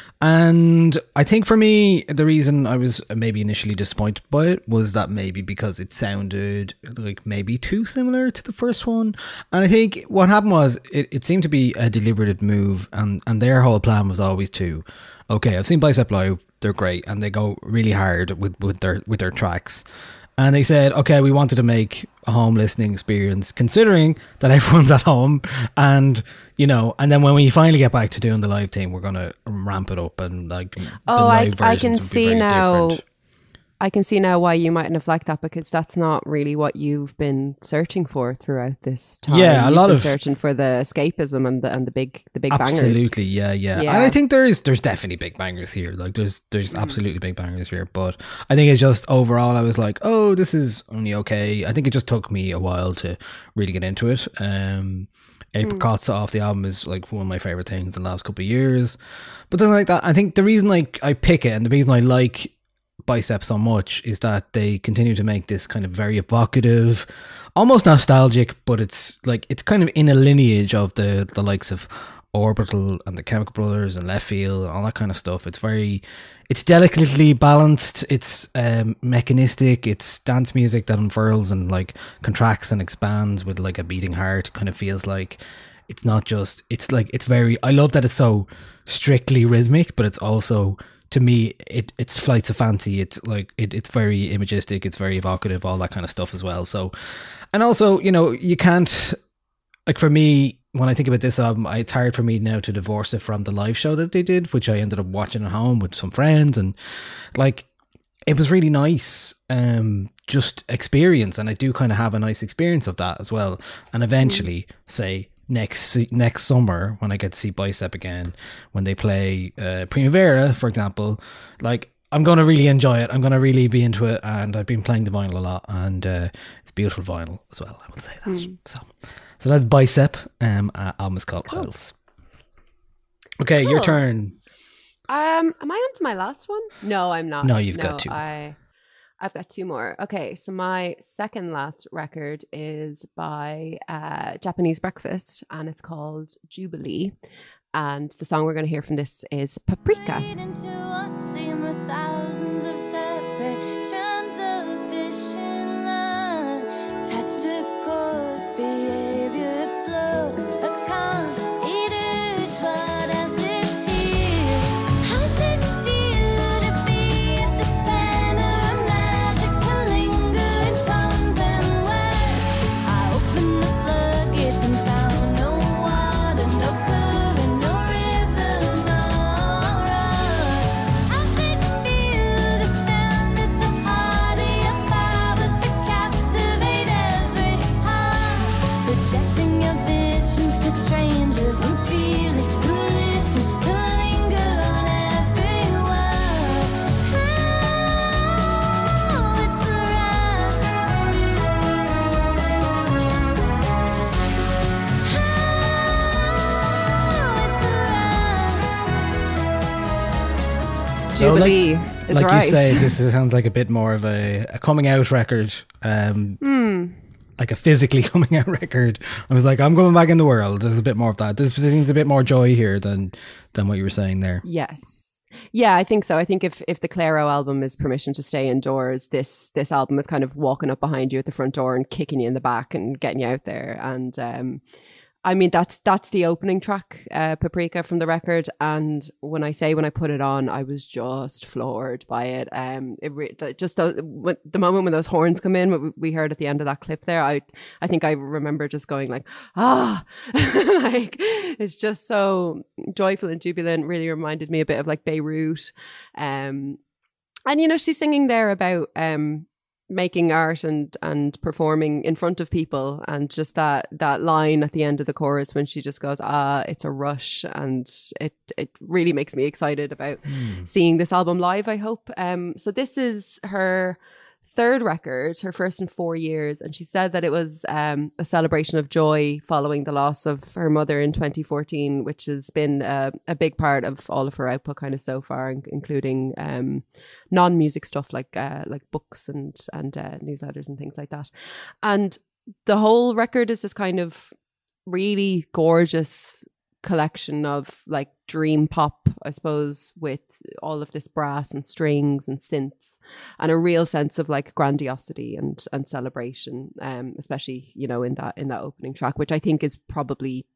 And I think for me, the reason I was maybe initially disappointed by it was that maybe because it sounded like maybe too similar to the first one. And I think what happened was it, it seemed to be a deliberate move, and, and their whole plan was always to, okay, I've seen Bicep live, they're great, and they go really hard with, with their with their tracks. And they said, okay, we wanted to make a home listening experience, considering that everyone's at home. And, you know, and then when we finally get back to doing the live thing, we're going to ramp it up. And like, Oh, the I, live I versions can would be see very now. different. I can see now why you mightn't have liked that, because that's not really what you've been searching for throughout this time. Yeah, a You've lot been of- searching for the escapism and the and the big the big bangers. Absolutely, yeah, yeah, Yeah. And I think there is there's definitely big bangers here. Like there's there's absolutely big bangers here. But I think it's just overall I was like, oh, this is only okay. I think it just took me a while to really get into it. Um Apricots off the album is like one of my favorite things in the last couple of years. But something like that, I think the reason like I pick it and the reason I like Bicep so much is that they continue to make this kind of very evocative, almost nostalgic, but it's like it's kind of in a lineage of the the likes of Orbital and the Chemical Brothers and Left Field and all that kind of stuff. It's very, it's delicately balanced. It's um, mechanistic. It's dance music that unfurls and like contracts and expands with like a beating heart. It kind of feels like it's not just. It's like it's very. I love that it's so strictly rhythmic, but it's also, to me, it it's flights of fancy. It's like it, it's very imagistic. It's very evocative. All that kind of stuff as well. So, and also, you know, you can't, like for me, when I think about this album, it's hard for me now to divorce it from the live show that they did, which I ended up watching at home with some friends, and like it was really nice. Um, just experience, and I do kind of have a nice experience of that as well. And eventually, say. Next next summer, when I get to see Bicep again, when they play uh, Primavera, for example, like I'm going to really enjoy it. I'm going to really be into it, and I've been playing the vinyl a lot, and uh, it's beautiful vinyl as well. I would say that. Mm. So, so that's Bicep. Um, uh, album is called Cool. Isles. Okay, Cool. your turn. Um, am I on to my last one? No, I'm not. No, you've got two. I, I've got two more. Okay, so my second last record is by uh, Japanese Breakfast, and it's called Jubilee. And the song we're going to hear from this is Paprika. So like, Jubilee is like right. you say, this is, sounds like a bit more of a, a coming out record, um, Hmm. like a physically coming out record. I was like, I'm going back in the world. There's a bit more of that. There seems a bit more joy here than than what you were saying there. Yes. Yeah, I think so. I think if if the Clairo album is permission to stay indoors, this this album is kind of walking up behind you at the front door and kicking you in the back and getting you out there. And um, I mean, that's that's the opening track, uh, Paprika, from the record. And when I say when I put it on, I was just floored by it. Um, it re- just the, when, the moment when those horns come in, what we heard at the end of that clip there, I I think I remember just going like, ah, like it's just so joyful and jubilant. Really reminded me a bit of like Beirut. Um, and you know, she's singing there about um. making art and and performing in front of people, and just that that line at the end of the chorus when she just goes, ah, it's a rush, and it it really makes me excited about mm. seeing this album live, I hope. Um so this is her third record, her first in four years, and she said that it was um a celebration of joy following the loss of her mother in twenty fourteen, which has been uh, a big part of all of her output kind of so far, including um non-music stuff like uh, like books and and uh, newsletters and things like that. And the whole record is this kind of really gorgeous collection of like dream pop, I suppose, with all of this brass and strings and synths, and a real sense of like grandiosity and and celebration, um especially, you know, in that in that opening track, which I think is probably,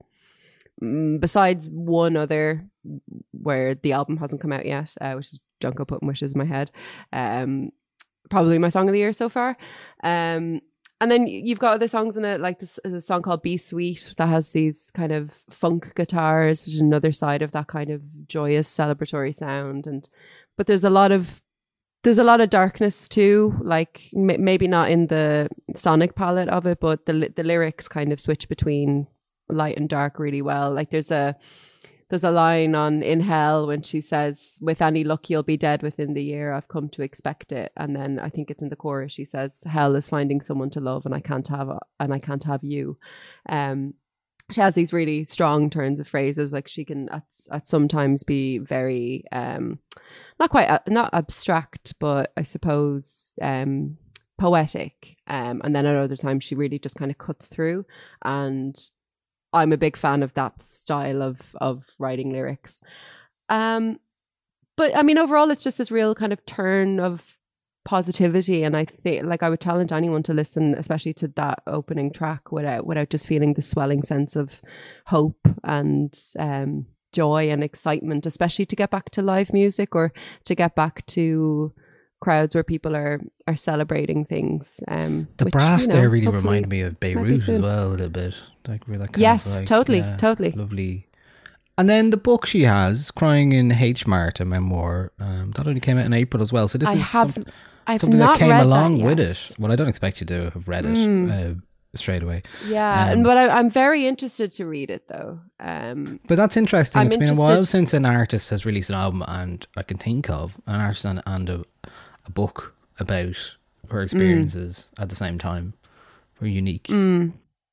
besides one other where the album hasn't come out yet, uh, which is Junko Putting Wishes in My Head, um, probably my song of the year so far. Um, and then you've got other songs in it, like this, a song called Be Sweet that has these kind of funk guitars, which is another side of that kind of joyous celebratory sound. And but there's a lot of there's a lot of darkness too, like m- maybe not in the sonic palette of it, but the the lyrics kind of switch between light and dark really well. Like there's a there's a line on In Hell when she says, with any luck you'll be dead within the year, I've come to expect it. And then I think it's in the chorus she says, hell is finding someone to love and I can't have a, and I can't have you. Um she has these really strong turns of phrases, like she can at, at sometimes be very um not quite uh, not abstract, but I suppose um poetic, um and then at other times she really just kind of cuts through, and I'm a big fan of that style of of writing lyrics. Um, but I mean, overall, it's just this real kind of turn of positivity. And I think, like, I would challenge anyone to listen, especially to that opening track, without without just feeling the swelling sense of hope and um, joy and excitement, especially to get back to live music or to get back to crowds where people are are celebrating things. Um, the which, brass you know, there really reminded me of Beirut as well a little bit. Like, really kind yes, of like, totally, yeah, totally. Lovely. And then the book she has, Crying in H Mart, a memoir, um, that only came out in April as well. So this I is have, some, I've something not that came read along that with yet. it. Well, I don't expect you to have read it Mm. uh, straight away. Yeah, Um, and but I, I'm very interested to read it though. Um, But that's interesting. I'm It's been a while interested- since an artist has released an album, and I can think of an artist and, and a, a book about her experiences at the same time. Very unique. mm.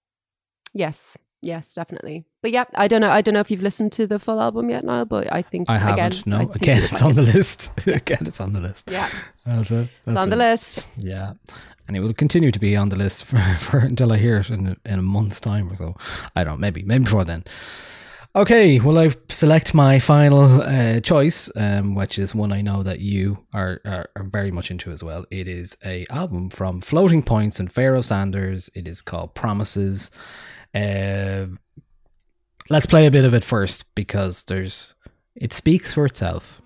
Yes, yes, definitely. But yeah, I don't know. I don't know if you've listened to the full album yet, Niall. But I think I haven't. Again, no, I think again, you'll it's find on the it. list. Again, it's on the list. Yeah, That's it. it's That's on the it. list. Yeah, and it will continue to be on the list for, for until I hear it in in a month's time or so. I don't know, maybe maybe before then. Okay, well, I select my final uh, choice, um, which is one I know that you are, are are very much into as well. It is a album from Floating Points and Pharoah Sanders. It is called Promises. Uh, let's play a bit of it first because there's it speaks for itself.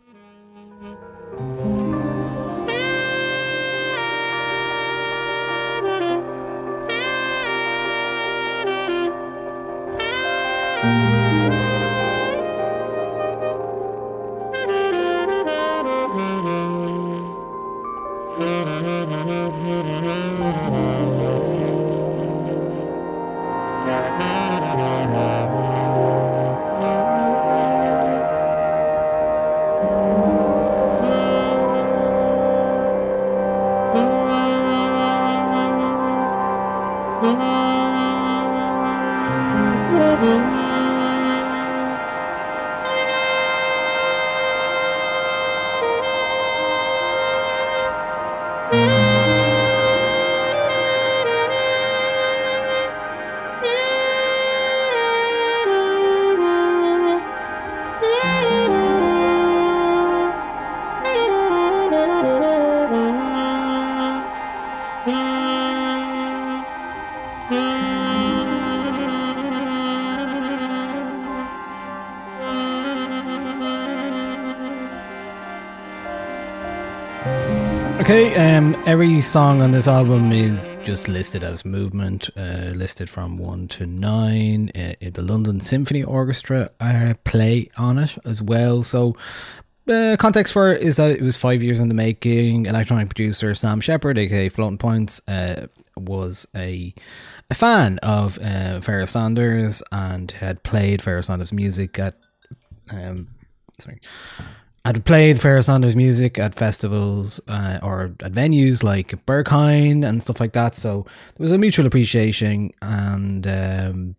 Okay, um, every song on this album is just listed as movement, uh, listed from one to nine. Uh, the London Symphony Orchestra uh, play on it as well. So, uh, context for it is that it was five years in the making. Electronic producer Sam Shepard, aka Floating Points, uh, was a a fan of uh, Pharoah Sanders and had played Pharoah Sanders music at um, sorry. I'd played Pharoah Sanders music at festivals uh, or at venues like Berghain and stuff like that. So there was a mutual appreciation, and um,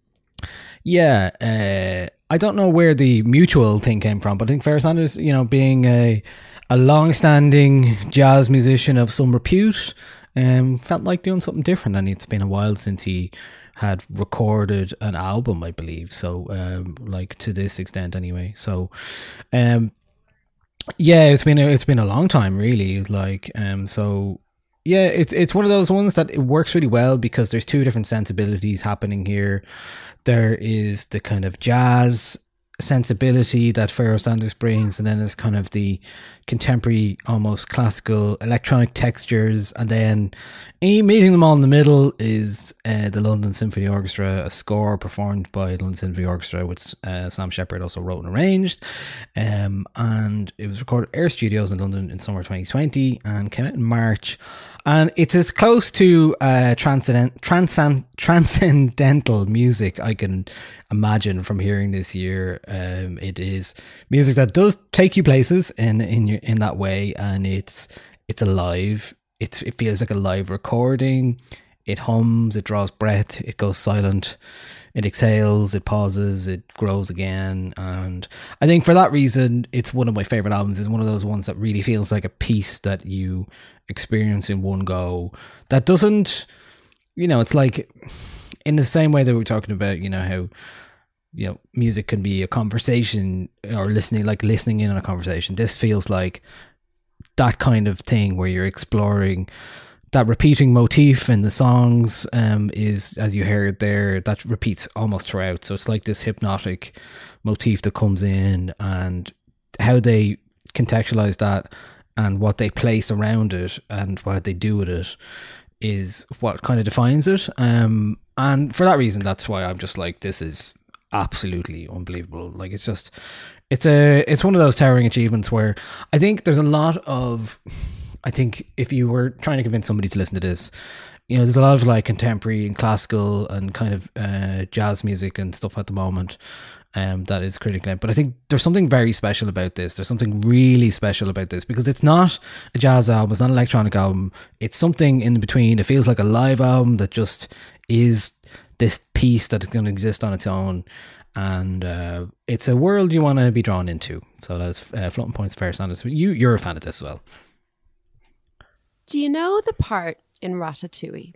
yeah, uh, I don't know where the mutual thing came from, but I think Pharoah Sanders, you know, being a a long-standing jazz musician of some repute, um, felt like doing something different, and it's been a while since he had recorded an album, I believe. So, um, like to this extent, anyway. So, um. Yeah, it's been a, it's been a long time, really. Like, um, so yeah, it's it's one of those ones that it works really well because there's two different sensibilities happening here. There is the kind of jazz sensibility that Pharoah Sanders brings, and then there's kind of the contemporary, almost classical electronic textures, and then meeting them all in the middle is uh, the London Symphony Orchestra, a score performed by the London Symphony Orchestra, which uh, Sam Shepard also wrote and arranged, um, and it was recorded at Air Studios in London in summer twenty twenty and came out in March. And it's as close to uh, transcendent, transcend, transcendental music I can imagine from hearing this year. Um, it is music that does take you places in in your, in that way, and it's it's alive. It's it feels like a live recording. It hums. It draws breath. It goes silent. It exhales. It pauses. It grows again. And I think for that reason, it's one of my favorite albums. It's one of those ones that really feels like a piece that you experience in one go. That doesn't, you know, it's like in the same way that we were talking about, you know, how, you know, music can be a conversation or listening, like listening in on a conversation. This feels like that kind of thing where you're exploring that repeating motif in the songs, um, is, as you heard there, that repeats almost throughout. So it's like this hypnotic motif that comes in, and how they contextualize that and what they place around it and what they do with it is what kind of defines it. Um, and for that reason, that's why I'm just like, this is absolutely unbelievable. Like, it's just, it's a, it's one of those towering achievements where I think there's a lot of, I think if you were trying to convince somebody to listen to this, you know, there's a lot of like contemporary and classical and kind of uh, jazz music and stuff at the moment um, that is critically, but I think there's something very special about this. There's something really special about this because it's not a jazz album, it's not an electronic album. It's something in between. It feels like a live album that just is this piece that is going to exist on its own. And uh, it's a world you want to be drawn into. So that's uh, Floating Points, Pharoah Sanders. You, you're a fan of this as well. Do you know the part in Ratatouille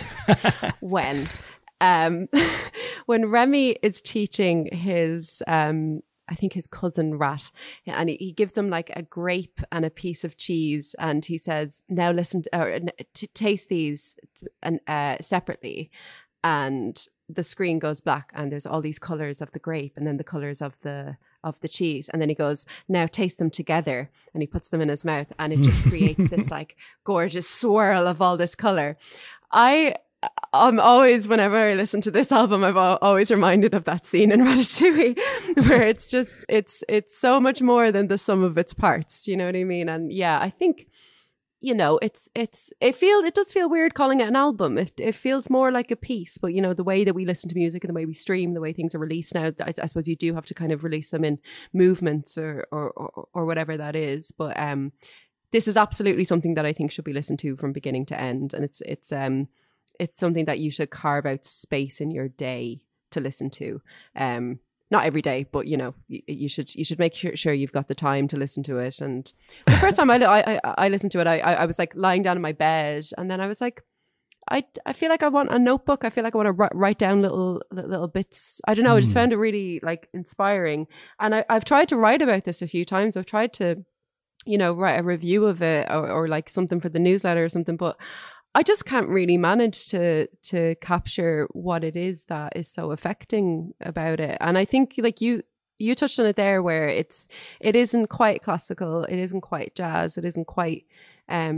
when um, when Remy is teaching his, um, I think his cousin Rat, and he, he gives him like a grape and a piece of cheese, and he says, "Now listen, to, or, to taste these and uh, separately," and the screen goes black, and there's all these colors of the grape, and then the colors of the of the cheese, and then he goes, "Now taste them together," and he puts them in his mouth, and it just creates this like gorgeous swirl of all this color. I I'm always, whenever I listen to this album, I'm always reminded of that scene in Ratatouille where it's just it's it's so much more than the sum of its parts. You know what I mean? And yeah, I think, you know, it's it's it feel it does feel weird calling it an album. It it feels more like a piece, but you know, the way that we listen to music and the way we stream, the way things are released now, I, I suppose you do have to kind of release them in movements or or or, or whatever that is. But um, this is absolutely something that I think should be listened to from beginning to end, and it's it's um it's something that you should carve out space in your day to listen to. Um. Not every day, but you know, you, you should you should make sure, sure you've got the time to listen to it. And the first time I I, I listened to it, I I was like lying down in my bed, and then I was like, I I feel like I want a notebook. I feel like I want to write, write down little little bits. I don't know. I just found it really like inspiring, and I I've tried to write about this a few times. I've tried to, you know, write a review of it or, or like something for the newsletter or something, but I just can't really manage to to capture what it is that is so affecting about it. And I think like you you touched on it there, where it's it isn't quite classical, it isn't quite jazz, it isn't quite um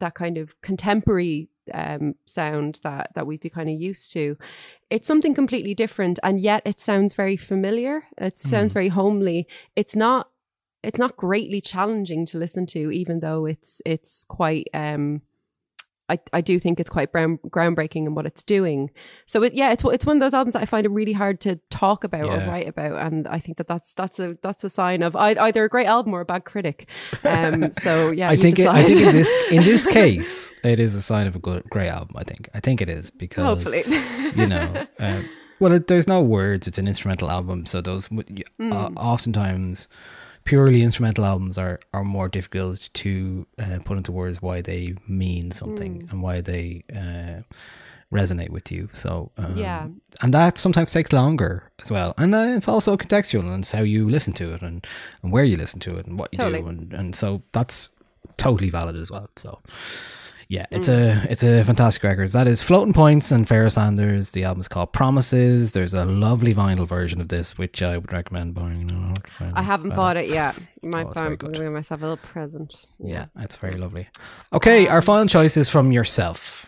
that kind of contemporary um, sound that that we've been kind of used to. It's something completely different, and yet it sounds very familiar. It sounds mm. very homely. It's not. It's not greatly challenging to listen to, even though it's it's quite. Um, I, I do think it's quite ground, groundbreaking in what it's doing. So it, yeah, it's it's one of those albums that I find it really hard to talk about yeah. or write about, and I think that that's that's a that's a sign of either a great album or a bad critic. Um, so yeah, I you think it, I decide. think in this in this case, it is a sign of a good great album. I think I think it is because hopefully, you know, um, well, it, there's no words. It's an instrumental album, so those mm. uh, oftentimes. Purely instrumental albums are, are more difficult to uh, put into words why they mean something mm. and why they uh, resonate with you. So um, yeah, and that sometimes takes longer as well. And uh, it's also contextual, and it's how you listen to it and, and where you listen to it and what you totally. do, and, and so that's totally valid as well. So yeah, it's mm. a it's a fantastic record. That is Floating Points and Pharoah Sanders. The album is called Promises. There's a lovely vinyl version of this, which I would recommend buying. No, I haven't uh, bought it yet. Might oh, buy myself a little present. Yeah, yeah, it's very lovely. Okay, um, our final choice is from yourself.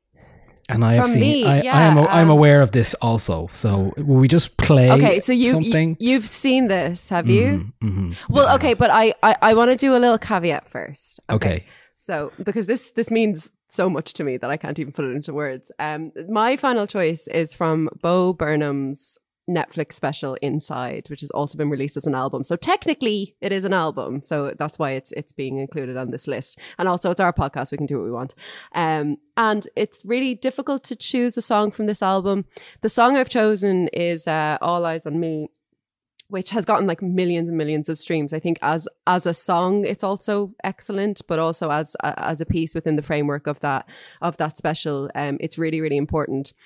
And I have from seen. Me, I, yeah, I am. um, I'm aware of this also. So will we just play? Okay, so you, something? you you've seen this, have you? Mm-hmm, mm-hmm. Well, yeah. okay, but I I, I want to do a little caveat first. Okay. okay. So, because this this means so much to me that I can't even put it into words. Um, my final choice is from Bo Burnham's Netflix special Inside, which has also been released as an album. So technically, it is an album. So that's why it's it's being included on this list. And also, it's our podcast. We can do what we want. Um, and it's really difficult to choose a song from this album. The song I've chosen is uh, All Eyes on Me, which has gotten like millions and millions of streams. I think as as a song, it's also excellent, but also as uh, as a piece within the framework of that of that special, um, it's really really important.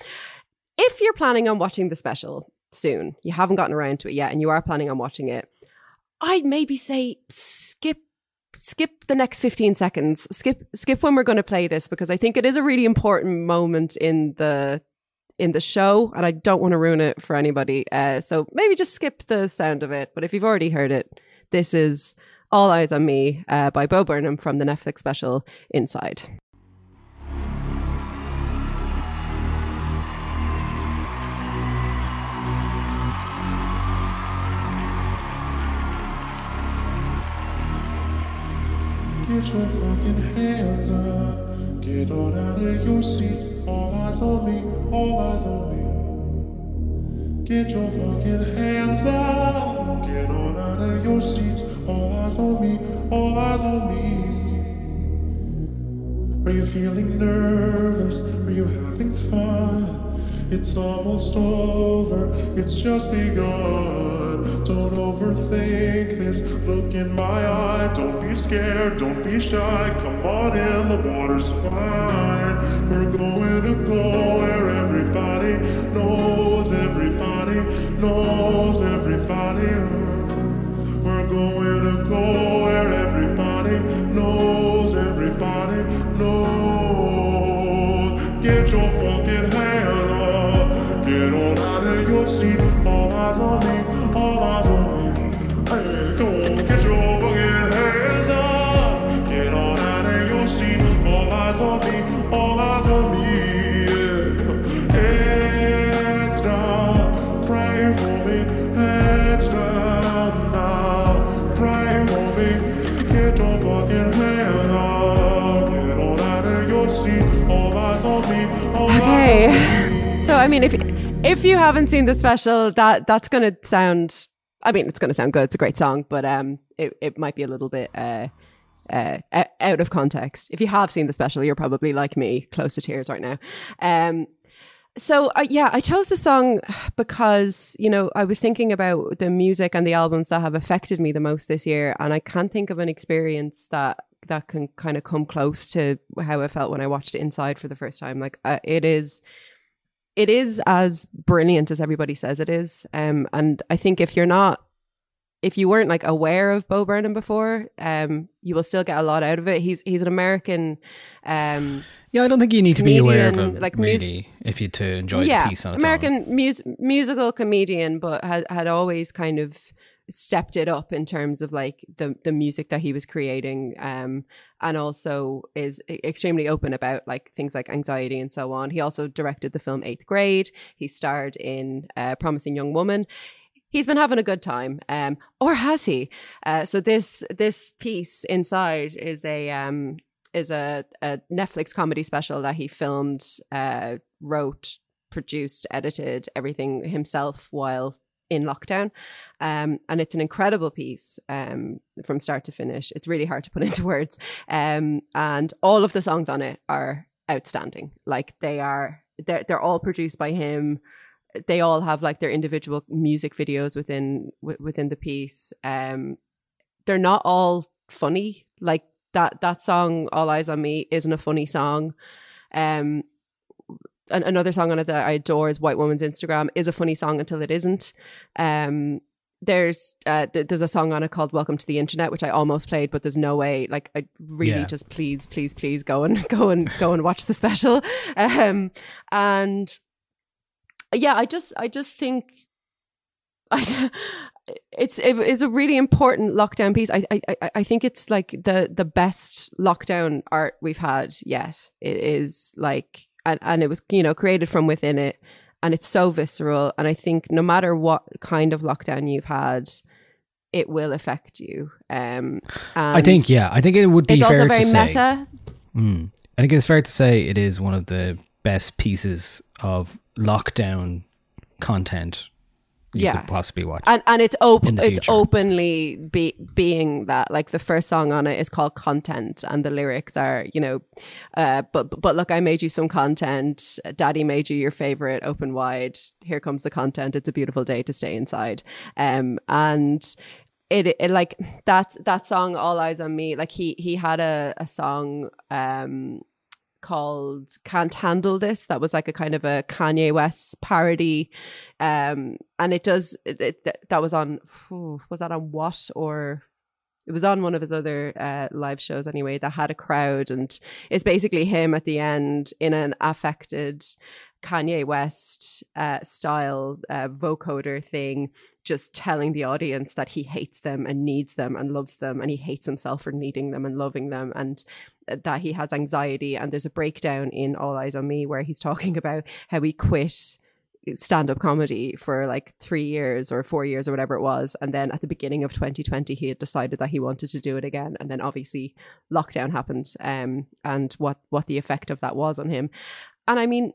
If you're planning on watching the special soon, you haven't gotten around to it yet, and you are planning on watching it, I'd maybe say skip skip the next fifteen seconds. Skip skip when we're going to play this, because I think it is a really important moment in the. in the show, and I don't want to ruin it for anybody. Uh, so maybe just skip the sound of it. But if you've already heard it, this is All Eyes on Me uh, by Bo Burnham from the Netflix special Inside. Get your fucking hands up. Get on out of your seats, all eyes on me, all eyes on me. Get your fucking hands up. Get on out of your seats, all eyes on me, all eyes on me. Are you feeling nervous? Are you having fun? It's almost over, it's just begun. Don't overthink this, look in my eye. Don't be scared, don't be shy. Come on in, the water's fine. We're going to go where everybody knows, everybody knows, everybody. We're going to go where everybody knows, everybody knows. Get your fucking hand up, get on out of your seat. All eyes on me, all eyes on me. Hey, go on, get your fucking hands up, get on out of your seat. All eyes on me, all eyes on me. Yeah. Heads down, pray for me. Heads down now, pray for me. Get your fucking hand up, get on out of your seat. All eyes on me, all okay. eyes on me. So, I mean, if if you haven't seen the special, that that's going to sound, I mean, it's going to sound good. It's a great song, but um, it, it might be a little bit uh, uh, out of context. If you have seen the special, you're probably like me, close to tears right now. Um, so, uh, yeah, I chose the song because, you know, I was thinking about the music and the albums that have affected me the most this year, and I can't think of an experience that that can kind of come close to how I felt when I watched Inside for the first time. Like, uh, it is... It is as brilliant as everybody says it is. Um, and I think if you're not, if you weren't like aware of Bo Burnham before, um, you will still get a lot out of it. He's he's an American. Um, yeah, I don't think you need to be aware of him like really mus- if you to enjoy yeah, the piece on its American own. Mus- musical comedian, but had had always kind of stepped it up in terms of like the the music that he was creating, um, and also is extremely open about like things like anxiety and so on. He also directed the film Eighth Grade. He starred in uh, Promising Young Woman. He's been having a good time, um, or has he? Uh, so this this piece inside is a um, is a, a Netflix comedy special that he filmed, uh, wrote, produced, edited, everything himself while in lockdown, um, and it's an incredible piece um, from start to finish. It's really hard to put into words, um, and all of the songs on it are outstanding. Like they are, they're they're all produced by him. They all have like their individual music videos within w- within the piece. Um, they're not all funny. Like that that song, "All Eyes on Me," isn't a funny song. Um, an- another song on it that I adore is "White Woman's Instagram," is a funny song until it isn't. Um, there's uh, th- there's a song on it called "Welcome to the Internet," which I almost played, but there's no way. Like I really Yeah. just please, please, please go and go and go and watch the special. Um, and yeah, I just, I just think I, it's, it is a really important lockdown piece. I, I, I think it's like the, the best lockdown art we've had yet. It is like, and, and it was, you know, created from within it, and it's so visceral. And I think no matter what kind of lockdown you've had, it will affect you. Um, and I think, yeah, I think it would be it's fair also very to say. meta. Mm, I think it's fair to say it is one of the best pieces of lockdown content you Yeah. could possibly watch. And and it's in open. the It's future. openly be, being that. Like the first song on it is called "Content," and the lyrics are, you know, uh, but but look, I made you some content. Daddy made you your favorite. Open wide. Here comes the content. It's a beautiful day to stay inside. Um, and it, it like that that song, "All Eyes on Me." Like he he had a a song um called "Can't Handle This" that was like a kind of a Kanye West parody, um and it does it, it, that was on oh, was that on what or it was on one of his other uh live shows anyway, that had a crowd, and it's basically him at the end in an affected Kanye West uh, style uh, vocoder thing, just telling the audience that he hates them and needs them and loves them, and he hates himself for needing them and loving them, and that he has anxiety. And there's a breakdown in "All Eyes on Me" where he's talking about how he quit stand-up comedy for like three years or four years or whatever it was, and then at the beginning of twenty twenty he had decided that he wanted to do it again, and then obviously lockdown happens, um, and what what the effect of that was on him. And I mean,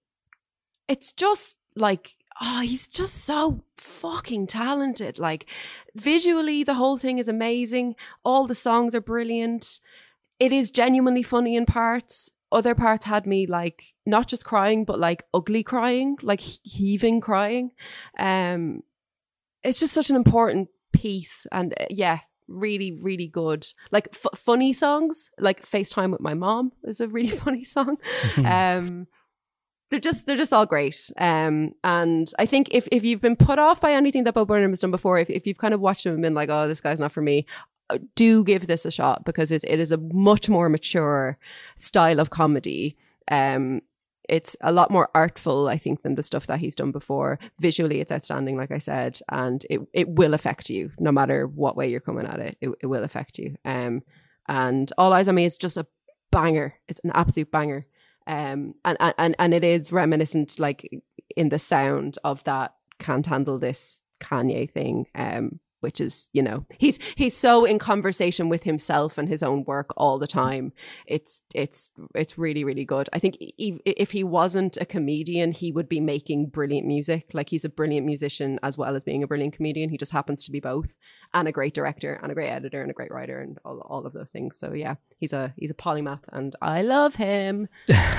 it's just like, oh, he's just so fucking talented. Like visually, the whole thing is amazing. All the songs are brilliant. It is genuinely funny in parts. Other parts had me like not just crying, but like ugly crying, like heaving crying. Um, it's just such an important piece, and uh, yeah, really, really good. Like f- funny songs, like "FaceTime with My Mom" is a really funny song. um. They're just they're just all great. Um, and I think if, if you've been put off by anything that Bo Burnham has done before, if, if you've kind of watched him and been like, oh, this guy's not for me, do give this a shot, because it's, it is a much more mature style of comedy. Um, it's a lot more artful, I think, than the stuff that he's done before. Visually, it's outstanding, like I said, and it, it will affect you no matter what way you're coming at it. It, it will affect you. Um, and "All Eyes on Me" is just a banger. It's an absolute banger. Um, and, and, and it is reminiscent, like in the sound of that "Can't Handle This" Kanye thing, um, which is, you know, he's he's so in conversation with himself and his own work all the time. It's it's it's really, really good. I think he, if he wasn't a comedian, he would be making brilliant music. Like he's a brilliant musician as well as being a brilliant comedian. He just happens to be both, and a great director and a great editor and a great writer and all, all of those things. So yeah, he's a he's a polymath, and I love him.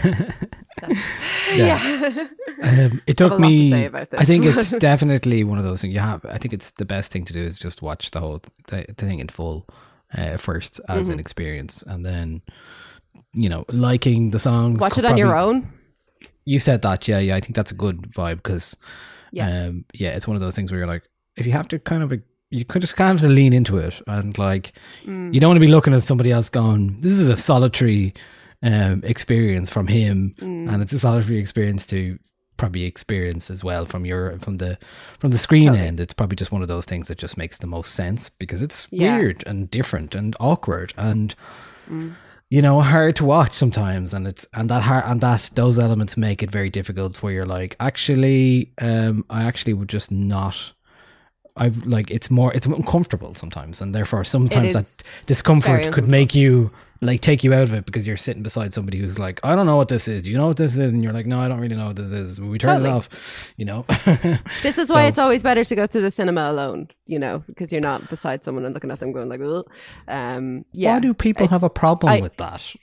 That's, yeah. yeah. Um, it I took have a lot to me. say about this. I think it's definitely one of those things you have. I think it's the best thing to do is just watch the whole th- the thing in full uh, first as Mhm. an experience, and then you know liking the songs. Watch co- it on your probably- own. You said that, yeah, yeah. I think that's a good vibe because, Yeah. um, yeah, it's one of those things where you're like, if you have to kind of, you could just kind of have to lean into it, and like, Mm. you don't want to be looking at somebody else going, this is a solitary um experience from him, Mm. and it's a solitary experience to probably experience as well from your from the from the screen Totally. end. It's probably just one of those things that just makes the most sense because it's Yeah. weird and different and awkward and you know hard to watch sometimes, and it's and that hard, and that those elements make it very difficult where you're like, actually um I actually would just not I like it's more it's uncomfortable sometimes, and therefore sometimes is that discomfort very could make you like take you out of it because you're sitting beside somebody who's like, I don't know what this is. Do you know what this is? And you're like, no, I don't really know what this is. We turn Totally. it off, you know. This is So- why it's always better to go to the cinema alone, you know, because you're not beside someone and looking at them going like, ugh. Um, yeah. Why do people have a It's- problem I- with that?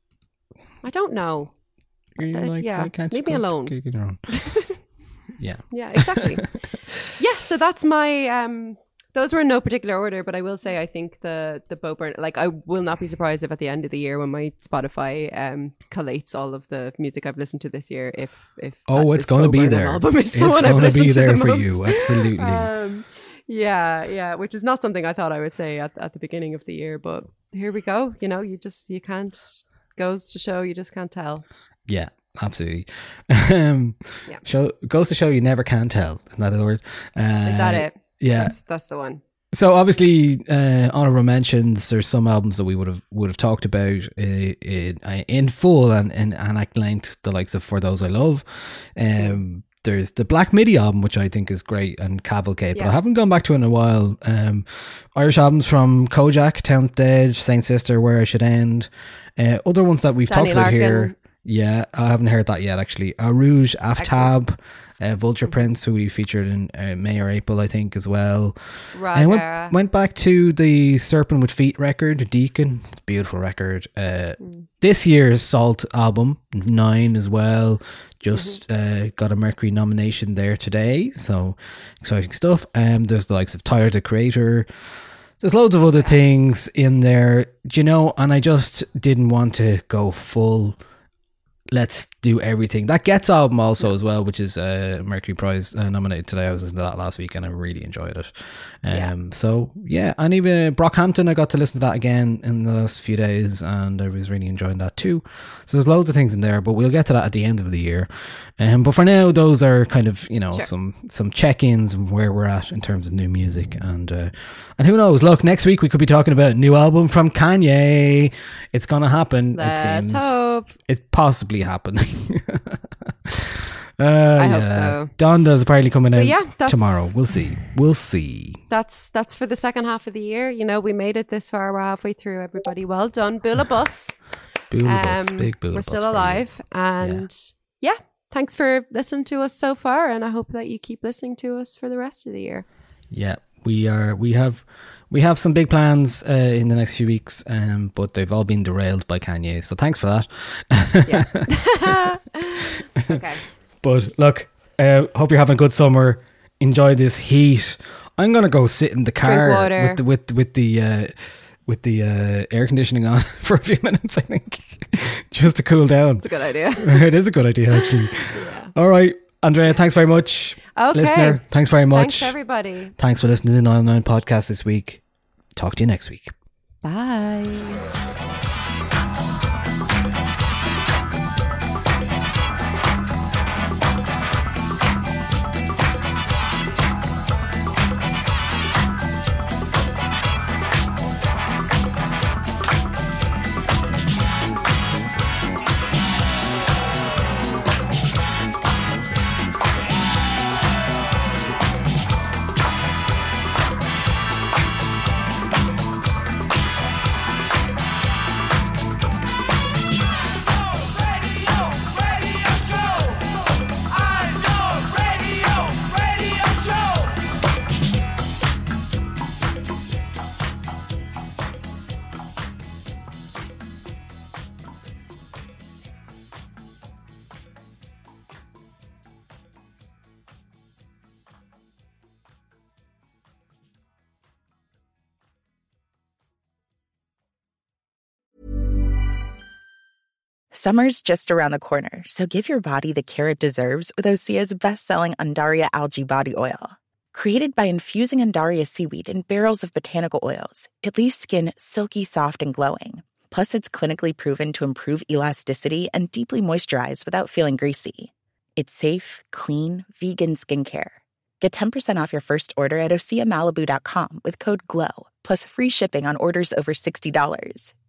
I don't know. You're Uh, like, yeah, why can't leave you me go alone. gig on your own? Yeah. Yeah, exactly. Yeah, so that's my um those were in no particular order, but I will say I think the the Bo Burnham, like I will not be surprised if at the end of the year when my Spotify um collates all of the music I've listened to this year, if if Oh, that- it's this going to Bo be Burnham there. album is It's the one I've going to be listened there the for most. you. Absolutely. Um, yeah, yeah, which is not something I thought I would say at at the beginning of the year, but here we go. You know, you just you can't goes to show you just can't tell. Yeah, absolutely. Um, Yeah. show goes to show you never can tell. Isn't that the word? Uh, Is that it? Yeah. That's, that's the one. So obviously, uh, honorable mentions. There's some albums that we would have would have talked about uh, in in full and and, and at length. The likes of For Those I Love. Um, there's the Black Midi album, which I think is great, and Cavalcade, but Yeah. I haven't gone back to it in a while. Um, Irish albums from Kojak, Town Dead, Saint Sister, Where I Should End. Uh, other ones that we've Danny talked about Larkin. here. Yeah, I haven't heard that yet, actually. Arouge, Aftab, uh, Vulture Prince, who we featured in uh, May or April, I think, as well. And went, Raga. went back to the Serpent with Feet record, Deacon. Beautiful record. Uh, This year's Salt album, Nine as well. Just uh, got a Mercury nomination there today. So exciting stuff. Um, there's the likes of Tyler, the Creator. There's loads of other things in there, do you know, and I just didn't want to go full. Let's do everything. That Gets album also as well, which is uh, Mercury Prize uh, nominated today. I was listening to that last week and I really enjoyed it. Um, Yeah. So yeah, and even Brockhampton, I got to listen to that again in the last few days and I was really enjoying that too. So there's loads of things in there, but we'll get to that at the end of the year. Um, but for now, those are kind of, you know, Sure. some some check-ins of where we're at in terms of new music. And uh, and who knows, look, next week we could be talking about a new album from Kanye. It's going to happen, Let's it seems. hope. It's possibly happening. uh, I hope yeah. so. Donda's apparently coming out yeah, that's- tomorrow. We'll see. We'll see. That's that's for the second half of the year. You know, we made it this far. We're halfway through. Everybody, well done. Bula Bus. Bula Bus, Um, big Bula We're Bus still for you. alive, and yeah. Thanks for listening to us so far, and I hope that you keep listening to us for the rest of the year. Yeah, we are. We have, we have some big plans uh, in the next few weeks, um, but they've all been derailed by Kanye. So thanks for that. Yeah. Okay. But look, uh, hope you're having a good summer. Enjoy this heat. I'm gonna go sit in the car water. with the with with the uh, with the uh, air conditioning on for a few minutes. I think just to cool down. It's a good idea. It is a good idea, actually. All right, Andrea, thanks very much. Okay. Listener, thanks very much. Thanks, everybody. Thanks for listening to the nine oh nine podcast this week. Talk to you next week. Bye. Radio, radio show. I'm your radio, radio show. Summer's just around the corner, so give your body the care it deserves with Osea's best-selling Undaria Algae Body Oil. Created by infusing Undaria seaweed in barrels of botanical oils, it leaves skin silky soft and glowing. Plus, it's clinically proven to improve elasticity and deeply moisturize without feeling greasy. It's safe, clean, vegan skincare. Get ten percent off your first order at osea malibu dot com with code GLOW, plus free shipping on orders over sixty dollars.